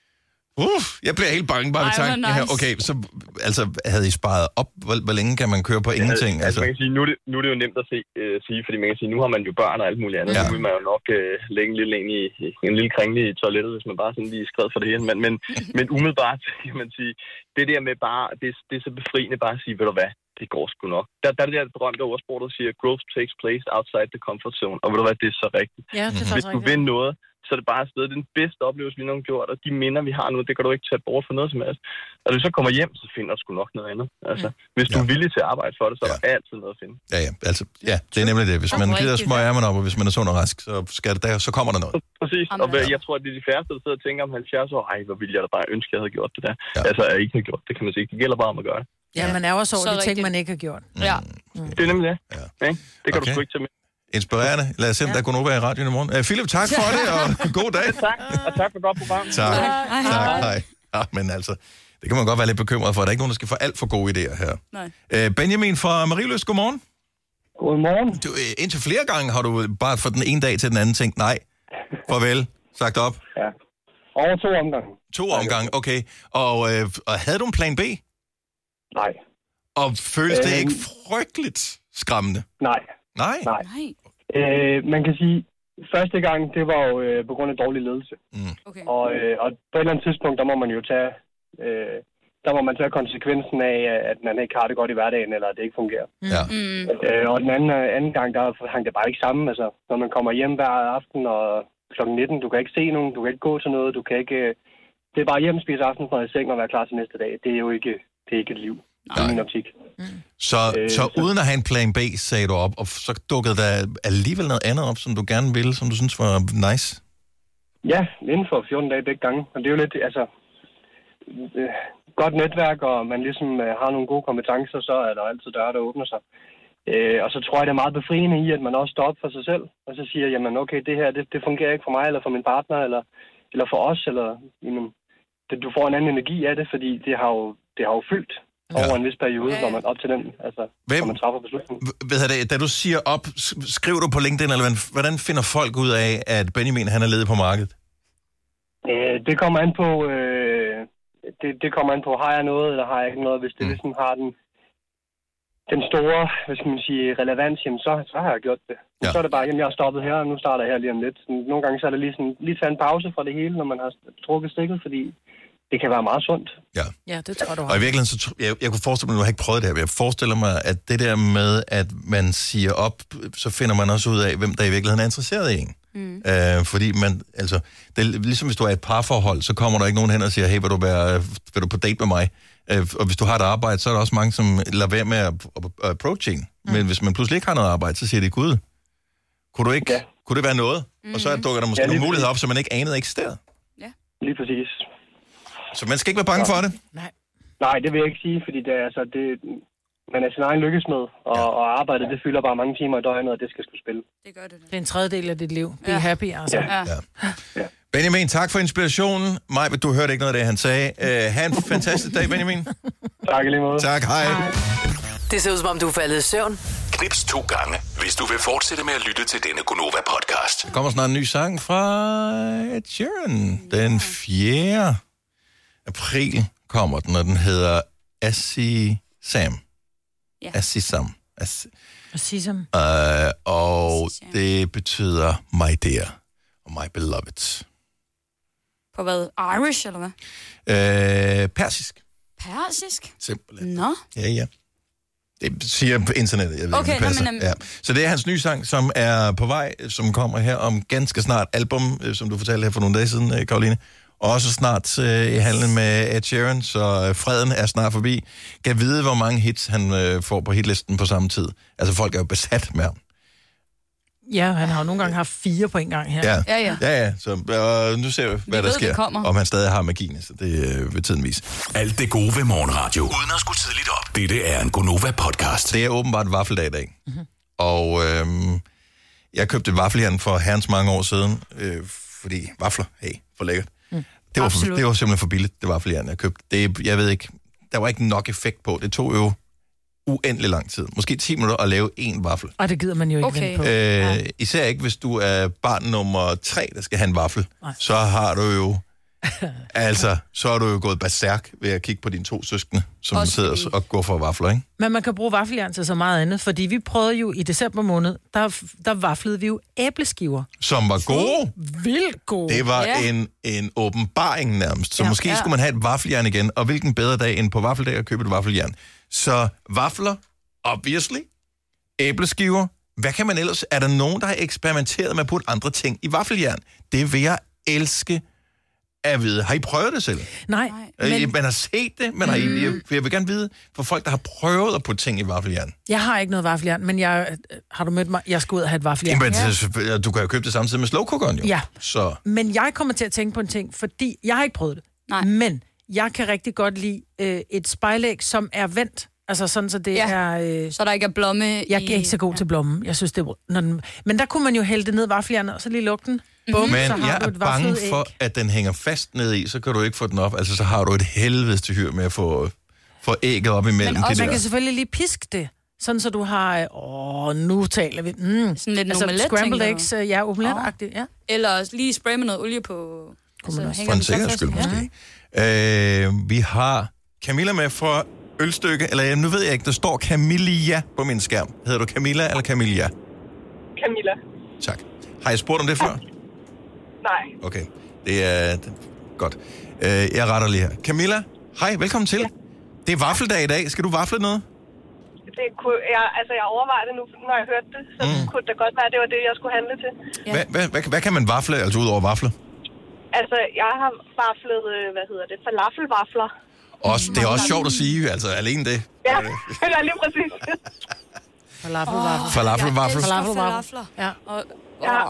Uff, jeg bliver helt bange bare ved tanken her. Nice. Okay, så altså, havde I sparet op? Hvor, hvor længe kan man køre på ingenting? Ja, altså, man kan sige, nu, er det, nu er det jo nemt at se, øh, sige, fordi man kan sige, nu har man jo børn og alt muligt andet. Ja. Nu vil man jo nok øh, lægge en lille, i, en lille kringle i toilettet, hvis man bare sådan lige skrev for det hele. Men, men, men umiddelbart kan man sige, det der med bare, det, det er så befriende bare at sige, ved du hvad, det går sgu nok. Der, der er det der berømte ordsprog, der siger, growth takes place outside the comfort zone. Og ved du hvad, det er så rigtigt. Ja, det er hvis du vil noget, så er det bare afsted. Det er den bedste oplevelse, vi nogen har gjort, og de minder, vi har nu, det kan du ikke tage bort for noget som helst. Og hvis du så kommer hjem, så finder du sgu nok noget andet. Altså, ja. Hvis du ja. er villig til at arbejde for det, så er ja. der altid noget at finde. Ja, ja, altså, ja, det er nemlig det. Hvis man gider små ærmerne op, og hvis man er sund og rask, så, skal det der, så kommer der noget. Præcis, og jeg tror, at det er de færreste, der sidder og tænker om halvfjerds år, ej, hvor ville jeg da bare ønske, at jeg havde gjort det der. Ja. Altså, jeg ikke har gjort det, kan man sige. Det gælder bare om at gøre det. Ja, man er også over de ting, man ikke har gjort. Ja. Mm. Det er nemlig det. Ja. Ja, det kan okay. du sgu ikke tage med. Inspirerende. Lad os se, om ja. der kunne være i radioen i morgen. Uh, Philip, tak for det, og god dag. Tak, og tak for godt program. Tak. Hej. Tak, hej. Ja, men altså, det kan man godt være lidt bekymret for. Der er ikke nogen, der skal få alt for gode idéer her. Nej. Uh, Benjamin fra Marieløst, godmorgen. Godmorgen. Du, uh, indtil flere gange har du bare fra den ene dag til den anden tænkt, nej, farvel, sagt op. Ja, over to omgange. To omgange, okay. Og, uh, og havde du en plan B? Nej. Og føles det ikke frygteligt skræmmende? Nej. Nej? Nej. Øh, man kan sige, første gang, det var jo øh, på grund af dårlig ledelse. Mm. Okay. Og, øh, og på et eller andet tidspunkt, der må man jo tage, øh, der må man tage konsekvensen af, at man ikke har det godt i hverdagen, eller at det ikke fungerer. Ja. Mm. Øh, og den anden, anden gang, der hang det bare ikke sammen. Altså, når man kommer hjem hver aften og klokken nitten, du kan ikke se nogen, du kan ikke gå til noget, du kan ikke... Øh, det er bare hjem, spise aftensmad i seng og være klar til næste dag. Det er jo ikke, det er ikke et liv. I min optik. Mm. Så, øh, så uden at have en plan B, sagde du op, og så dukkede der alligevel noget andet op, som du gerne ville, som du synes var nice? Ja, inden for fjorten dage begge gange. Og det er jo lidt, altså, øh, godt netværk, og man ligesom øh, har nogle gode kompetencer, så er der altid døre, der åbner sig. Øh, og så tror jeg, det er meget befriende i, at man også står op for sig selv, og så siger, jamen okay, det her, det, det fungerer ikke for mig, eller for min partner, eller, eller for os, eller jamen, det, du får en anden energi af det, fordi det har jo, det har jo fyldt. over en vis periode, når man op til den, altså, Hvem? når man træffer beslutningen. Ved jeg det, da du siger op, skriver du på LinkedIn, eller hvordan finder folk ud af, at Benjamin han er ledig på markedet? Øh, det kommer an på, øh, det, det kommer an på, har jeg noget, eller har jeg ikke noget. Hvis det mm. ligesom har den, den store, hvad skal man sige, relevans, jamen, så, så har jeg gjort det. Ja. Så er det bare, jamen, jeg har stoppet her, og nu starter jeg her lige om lidt. Nogle gange så er det lige, sådan, lige tage en pause fra det hele, når man har trukket stikket, fordi det kan være meget sundt. Ja, ja det tror du har. Og i virkeligheden, så jeg, jeg kunne forestille mig, nu har jeg ikke prøvet det her, men jeg forestiller mig, at det der med, at man siger op, så finder man også ud af, hvem der i virkeligheden er interesseret i en. Mm. Øh, fordi man, altså, det er ligesom hvis du er i et parforhold, så kommer der ikke nogen hen og siger, hey, vil du, være, vil du på date med mig? Øh, og hvis du har et arbejde, så er der også mange, som lader være med at, at, at approach en. Mm. Men hvis man pludselig ikke har noget arbejde, så siger de, gud, kunne du ikke, ja. kunne det være noget? Mm. Og så dukker der måske ja, nogle muligheder op, som man ikke anede eksisterede. Ja. Lige præcis. Så man skal ikke være bange for det? Nej. Nej, det vil jeg ikke sige, fordi det er, altså, det, man er sin egen lykkesmed, og, ja. og arbejdet, det fylder bare mange timer i døgnet, og det skal sgu spille. Det gør det. Det er en tredjedel af dit liv. Be ja. happy, altså. Ja. Ja. Ja. Benjamin, tak for inspirationen. Maj, du hørte ikke noget af det, han sagde. Uh, ha' en fantastisk dag, Benjamin. Tak i lige måde. Tak, hej. hej. Det ser ud som om, du er faldet i søvn. Knips to gange, hvis du vil fortsætte med at lytte til denne Gonova-podcast. Der kommer snart en ny sang fra Ed Sheeran. Den fjerde april kommer den, og den hedder Assi Sam. Ja. Assi Sam. Assi Sam. Uh, og det betyder my dear og my beloved. På hvad? Irish, eller hvad? Uh, persisk. Persisk? Simpelthen. Nå. Ja, ja. Det siger på internettet. Jeg ved, okay, det passer. Nå, men, ja. Så det er hans nye sang, som er på vej, som kommer her om ganske snart. Album, som du fortalte her for nogle dage siden, Karoline. Og også snart øh, i handlen med Ed Sheeran, så øh, freden er snart forbi. Kan vide, hvor mange hits han øh, får på hitlisten på samme tid. Altså, folk er jo besat med ham. Ja, han har jo nogle gange haft fire på en gang her. Ja, ja. ja. ja, ja. Så øh, nu ser vi, hvad vi der ved, sker. Om han stadig har magien, så det øh, vil tiden vise. Alt det gode ved morgenradio. Uden at skulle tidligt op. Dette er en Gonova-podcast. Det er åbenbart vaffeldag i dag. Mm-hmm. Og øh, jeg købte et vaffeljern for herrens mange år siden, øh, fordi vafler, hey, for lækkert. Mm. Det var, for, det var simpelthen for billigt, det vaffeljern, jeg købte. Det, jeg ved ikke, der var ikke nok effekt på. Det tog jo uendelig lang tid. Måske ti minutter at lave én vaffel. Og det gider man jo ikke okay. vente på. Øh, ja. Især ikke, hvis du er barn nummer tre, der skal have en vaffel. Nej. Så har du jo... altså, så er du jo gået berserk ved at kigge på dine to søskende, som også sidder fordi... og går for vafler, ikke? Men man kan bruge vaffeljern til så meget andet, fordi vi prøvede jo i december måned, der, der vaflede vi jo æbleskiver. Som var gode. Vildt gode. Det var ja. en, en åbenbaring nærmest. Så ja. måske ja. skulle man have et vaffeljern igen, og hvilken bedre dag end på vaffeldag at købe et vaffeljern. Så vafler, obviously, æbleskiver. Hvad kan man ellers? Er der nogen, der har eksperimenteret med at putte andre ting i vaffeljern? Det vil jeg elske at vide. Har I prøvet det selv? Nej. Men... Man har set det, men har I, jeg, jeg vil gerne vide, for folk, der har prøvet at putte ting i vaffeljern. Jeg har ikke noget vaffeljern, men jeg, har du mødt mig? Jeg skal ud og have et vaffeljern. Men ja. Du kan jo købe det samtidig med slowcookeren, jo. Ja, så. Men jeg kommer til at tænke på en ting, fordi jeg har ikke prøvet det. Nej. Men jeg kan rigtig godt lide øh, et spejlæg, som er vendt. Altså sådan, så det ja. er... Øh, så der ikke er blomme Jeg er i... ikke så god ja. til blommen. Jeg synes, det er... Når den, men der kunne man jo hælde det ned i vaffeljernet, og så lige lukke den. Bum, men så har jeg du er bange for, æg. at den hænger fast ned i, så kan du ikke få den op. Altså, så har du et helvedes til hyr med at få, få ægget op imellem. Men også, det man der. kan selvfølgelig lige piske det. Sådan, så du har... Åh, nu taler vi... Mm. Sådan lidt altså, omelet, scrambled eggs, ja, omelet-agtigt, ja. Eller lige spray med noget olie på... Altså, for en sikkerheds skyld, måske. Ja. Øh, vi har Camilla med fra Ølstykke, eller nu ved jeg ikke, der står Camilla på min skærm. Hedder du Camilla eller Camilla? Camilla. Tak. Har jeg spurgt om det før? Nej. Okay, det er, det er godt. Øh, jeg retter lige her. Camilla, hej, velkommen til. Ja. Det er vaffeldag i dag. Skal du vafle noget? Det kunne, jeg, altså, jeg overvejer det nu, når jeg hørte det, så mm. kunne det godt være, at det var det, jeg skulle handle til. Ja. Hvad, hvad, hvad, hvad kan man vafle, altså ud over vafle? Altså, jeg har vaflet, hvad hedder det, falafelvafler. Også, det er også sjovt at sige, altså alene det. Ja, det er lige præcis. Falafelvafler. Oh, Falafelvafler. Falafelvafler. Ja. Og, og, ja.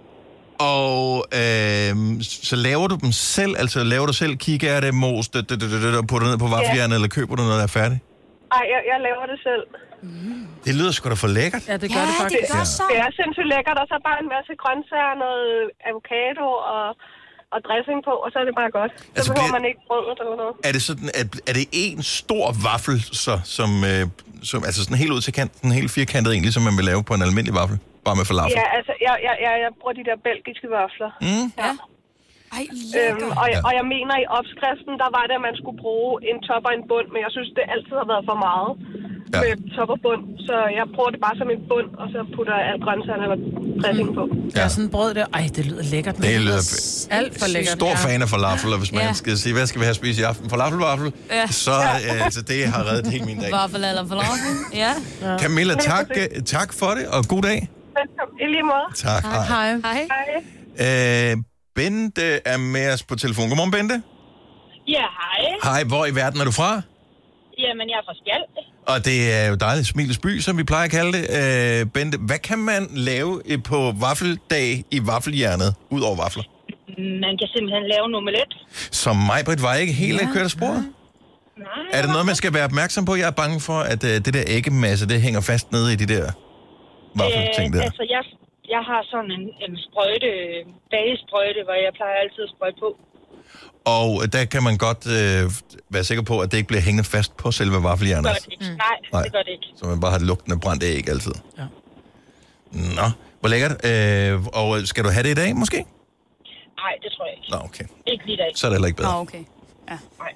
Og øh, så laver du dem selv, altså laver du selv kikærte, mos, og putter ned på vaffeljernet, ja. Eller køber du noget, der er færdigt? Nej, jeg, jeg laver det selv. Mm. Det lyder sgu da for lækkert. Ja, det gør ja, det faktisk. Det, gør så. Det er sindssygt lækkert, og så bare en masse grøntsager, noget avocado og og dressing på, og så er det bare godt. Så Altså, behøver bliver- man ikke brød eller noget. Er det sådan, at, er det en stor vaffel, så, som, øh, som, altså sådan helt ud til kanten, helt firkantet egentlig, som man vil lave på en almindelig vaffel? Bare med falafel? Ja, altså, jeg, jeg, jeg, jeg bruger de der belgiske vafler. Mm. Ja. Ej, øhm, og, og jeg mener, i opskriften, der var det, at man skulle bruge en top og en bund, men jeg synes, det altid har været for meget ja. med top og bund. Så jeg bruger det bare som en bund, og så putter jeg alt grøntsager eller dressing på. Ja, sådan en brød der. Ej, det lyder lækkert. Det lyder alt for lækkert. Stor fan af falafel, og hvis man Ja. skal sige, hvad skal vi have spist i aften? Falafel-vaffel? Ja. Så øh, altså, det har reddet hele min dag. Vaffel eller falafel. Ja. Camilla, tak, øh, tak for det, og god dag. Velkommen. I lige måde. Tak. Hej. Hej. Hej. Øh, Bente er med os på telefon. Godmorgen, Bente. Ja, hej. Hej, hvor i verden er du fra? Jamen, jeg er fra Skjald. Og det er jo dejligt Smilets by, som vi plejer at kalde det. Øh, Bente, hvad kan man lave øh, på vaffeldag i vaffeljernet, ud over vafler? Man kan simpelthen lave en omelet. Som mig, Britt, var ikke helt ja, kørt af sporet. Nej. Er det noget, man skal være opmærksom på? Jeg er bange for, at øh, det der æggemasse, det hænger fast nede i de der vaffelting der. Øh, altså, jeg, jeg har sådan en, en sprøjte, bagesprøjte, hvor jeg plejer altid at sprøjte på. Og der kan man godt øh, være sikker på, at det ikke bliver hængende fast på selve vaffeljernet. Det gør det ikke. Nej, Nej. det gør det ikke. Så man bare har det lugtende brændt æg altid. Ja. Nå, hvor lækkert. Øh, og skal du have det i dag, måske? Nej, det tror jeg ikke. Nå, okay. Ikke lige i dag. Så er det heller ikke bedre. Nå, okay. Ja. Nej.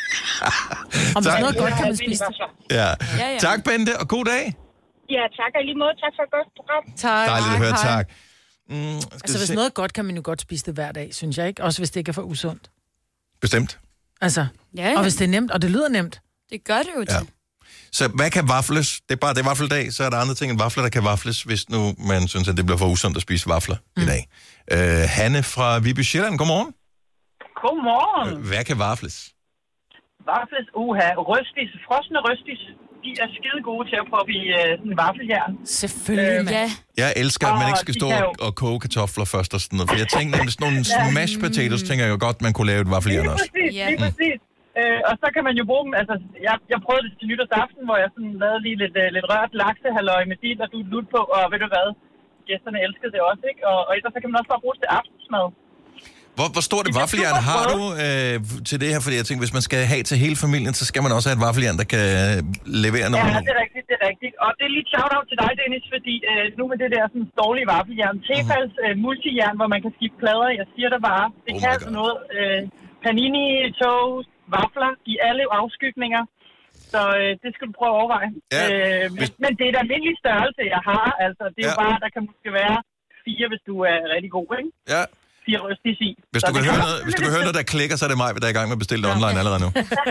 Om Tak. sådan noget godt kan man spise det. Ja. Ja, ja. Tak, Bente, og god dag. Ja, tak og i lige måde. Tak for et godt program. Tak. Dejligt at høre, Hej. tak. Mm, Altså, hvis noget er godt, kan man jo godt spise det hver dag, synes jeg ikke. Også hvis det ikke er for usundt. Bestemt. Altså, Ja, ja. og hvis det er nemt, og det lyder nemt. Det gør det jo til. Ja. Så hvad kan vafles? Det er bare det er vaffeldag, så er der andre ting end vafler, der kan vafles, hvis nu man synes, at det bliver for usundt at spise vafler mm. i dag. Uh, Hanne fra Viby Sjælland, godmorgen. Godmorgen. Hvad kan vafles? Vafles, uha, røstis, frosne røstis, de er skide gode til at proppe i uh, sådan en vaffeljern. Selvfølgelig, øh, ja. Jeg elsker, at man ikke skal Og stå de kan og, og koge kartofler først og sådan noget. For jeg tænker nemlig sådan nogle smashed potatoes, tænker jeg jo godt, man kunne lave et vaffeljern Lige også. præcis, lige præcis. Øh, og så kan man jo bruge dem, altså, jeg, jeg prøvede det til nytårsaften, hvor jeg sådan lavede lige lidt, uh, lidt rørt laksehalløj med dit og du lut på, og ved du hvad, gæsterne elskede det også, ikke? Og, og ellers så kan man også bare bruge det til aftensmad. Hvor, hvor stort et vaffeljern har du øh, til det her? Fordi jeg tænker, hvis man skal have til hele familien, så skal man også have et vaffeljern, der kan levere noget. Ja, det er rigtigt, det er rigtigt. Og det er lige et shout-out til dig, Dennis, fordi øh, nu med det der sådan dårlige vaffeljern, Tefals øh, multijern, hvor man kan skifte plader, jeg siger det bare, det Oh kan my altså noget. Øh, panini, toast, vafler, i alle afskygninger. Så øh, det skal du prøve at overveje. Ja, øh, men, hvis- men det er da almindelig størrelse, jeg har. Altså, det er Ja. jo bare, der kan måske være fire, hvis du er rigtig god, ikke? Ja. Fire røstis i. Hvis Så du, kan det høre kan- noget, hvis du kan høre noget, der klikker, så er det mig, der er i gang med at bestille det online allerede nu.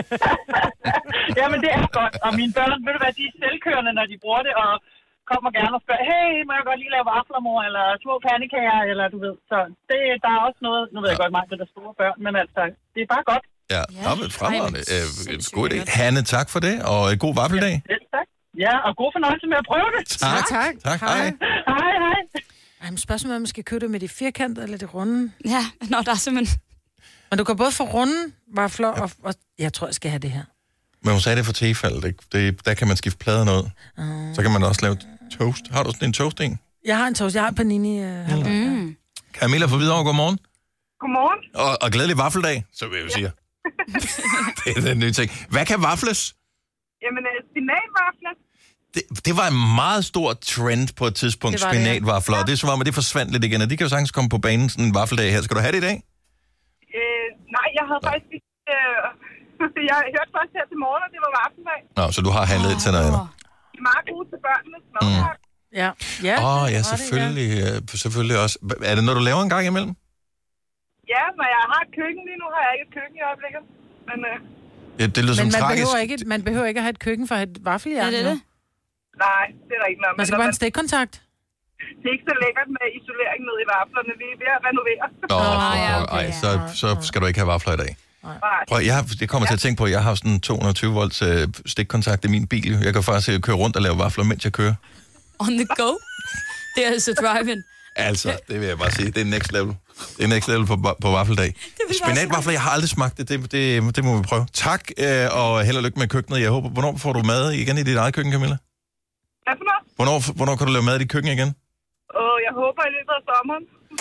Jamen, det er godt. Og mine børn, ved du hvad, de er selvkørende, når de bruger det, og kommer gerne og spørger, hey, må jeg godt lige lave vafler, mor, eller små pandekager, eller du ved. Så det, der er også noget, nu ved jeg godt, mig med der store børn, men altså, det er bare godt. Ja, ja. Men fremragende. Øh, god idé. Hanne, tak for det, og en god vaffeldag. Selv tak. Ja, og god fornøjelse med at prøve det. Tak. Tak. Tak, hej. Hej, hej. Ej, men spørgsmålet er, om man skal købe det med det firkantede eller det runde. Ja, når der er simpelthen... Men du kan både få runde vafler, og, og jeg tror, jeg skal have det her. Men hun sagde det for Tefal, det, det, der kan man skifte plader noget. Uh. Så kan man også lave toast. Har du sådan en toast-en? Jeg har en toast, jeg har en panini. Øh, mm. Camilla fra Hvidovre, godmorgen. Godmorgen. Og, og glædelig vaffeldag, så vil jeg jo sige. Det er den nye ting. Hvad kan vafles? Jamen, øh, spinatvafler. Det, det var en meget stor trend på et tidspunkt, Det var det, ja. spinatvafler, og det er som om, at det forsvandt lidt igen, og de kan jo sagtens komme på banen sådan en vaffeldag her. Skal du have det i dag? Øh, nej, jeg havde faktisk ikke... Øh, jeg hørte først her til morgen, og det var vaffeldag. Nå, så du har handlet ind til noget andet. De er meget gode til børnene. Mm. Ja. Ja, Åh, oh, det ja, var det, selvfølgelig, ja. selvfølgelig også. Er det noget, du laver en gang imellem? Ja, når jeg har et køkken lige nu, har jeg ikke et køkken i øjeblikket. Men, øh, Ja, det lyder Men som man tragisk. behøver, ikke, man behøver ikke at have et køkken for at have et vaffeljern. Er det jo. det? nej, det er rigtigt. Man skal bare have en stikkontakt. Det er ikke så lækkert med isolering ned i vaflerne. Vi er ved at renovere. Nå, Ah, ja, for, okay, ej, så, så skal du ikke have vafler i dag. Nej. Prøv, jeg, har, jeg kommer til at tænke på, at jeg har sådan en to hundrede og tyve volts øh, stikkontakt i min bil. Jeg kan faktisk øh, køre rundt og lave vafler, mens jeg kører. On the go. Det er altså drive-in. Altså, det vil jeg bare sige. Det er next level. Det er next level på, på vaffeldag. Spinatvafler, jeg har aldrig smagt det. Det, det, det må vi prøve. Tak, øh, og held og lykke med køkkenet. Jeg håber, hvornår får du mad igen i dit eget køkken, Camilla? Hvad for noget? Hvornår, hvornår kan du lave mad i dit køkken igen? Og jeg håber i løbet af sommeren. Måske.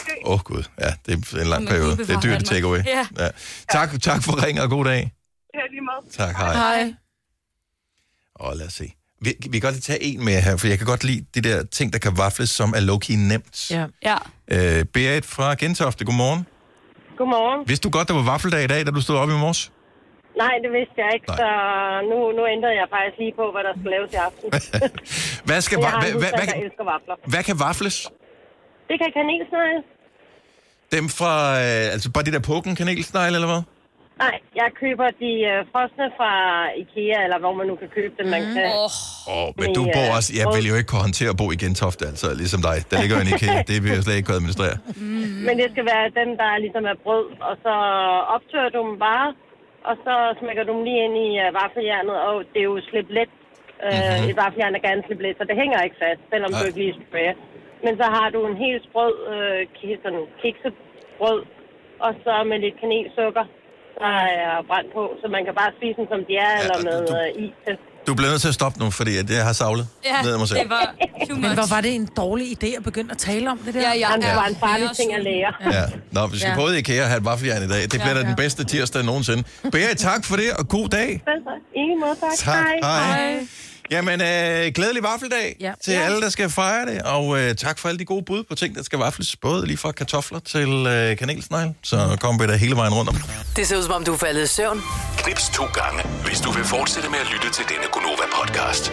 Åh, oh, gud. Ja, det er en lang periode. Det er dyrt at take away. Ja. Ja. Tak, tak for ringen, og god dag. Ja, lige meget. Tak, hej. Hej. Og lad os se. Vi, vi kan godt lige tage en med her, for jeg kan godt lide de der ting, der kan vafles, som er low-key nemt. Ja. Ja. Øh, Berit fra Gentofte, godmorgen. Godmorgen. Vidste du godt, der var vaffeldag i dag, da du stod op i morges? Nej, det vidste jeg ikke, Nej. så nu, nu ændrede jeg faktisk lige på, hvad der skulle laves i aften. Hvad skal jeg va- har en hvad, hvad, husstand, hvad, der elsker vafler. hvad kan vafles? Det kan kanelsnegle. Dem fra, øh, altså bare de der poken kanelsnegle, eller hvad? Nej, jeg køber de øh, frosne fra IKEA, eller hvor man nu kan købe dem. Man kan... Åh, Åh, oh, men Med, du bor øh, også... Jeg vil jo ikke kunne håndtere at bo i Gentofte, altså, ligesom dig. Der ligger jo en IKEA, det vil jeg slet ikke kunne administrere. Men det skal være dem, der ligesom er brød, og så optører du dem bare, og så smækker du dem lige ind i øh, vaffeljernet, og det er jo sliplet. Øh, Mhm. Et vaffeljern er gerne sliplet, så det hænger ikke fast, selvom Nej. du ikke lige sprayer. Men så har du en helt sprød, øh, ki- sådan kiksebrød, og så med lidt kanelsukker, der er brændt på, så man kan bare spise dem, som de er, eller og med du- øh, is til. Du bliver nødt til at stoppe nu, fordi at jeg har savlet ja, ned af mig selv. det var too Men much. hvor var det en dårlig idé at begynde at tale om det der? Ja, ja. Jamen, det var en farlig Ja. ting at lære. Ja. Nå, vi skal Ja. både i IKEA og have et vaffeljern i dag. Det bliver da ja. den bedste tirsdag nogensinde. Berit, tak for det, og god dag. Selv tak. Ingen måde, tak. Tak. Hej. Hej. Jamen, øh, glædelig vaffeldag Ja. til Ja. alle, der skal fejre det. Og øh, tak for alle de gode bud på ting, der skal vafles. Både lige fra kartofler til øh, kanelsnegl. Så kommer vi da hele vejen rundt om. Det ser ud som om, du er faldet i søvn. Knips to gange, hvis du vil fortsætte med at lytte til denne Gonova-podcast.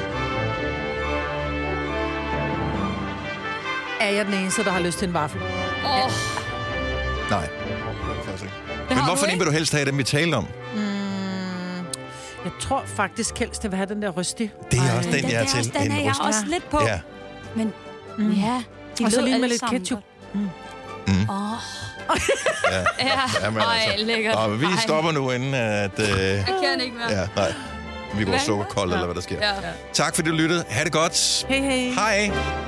Er jeg den eneste, der har lyst til en vaffel? Åh, Nej. Men hvorfor en vil du helst have dem, vi talte om? Jeg tror faktisk helst, det vil have den der rystige. Det er også den, den jeg er der, til. den En er jeg rust. også lidt på. Ja. Men mm. ja, de Og så lød lige med alle lidt sammen ketchup. godt. Mm. Åh, Ja. ja. Jamen, Ej, altså. lækkert. Nå, men vi Ej. stopper nu, inden at... Øh, Jeg kan ikke mere. ja, nej. Vi går Hvad? sukkerkold, eller hvad der sker. Ja. Tak fordi du lyttede. Ha' det godt. Hej, hej. Hej.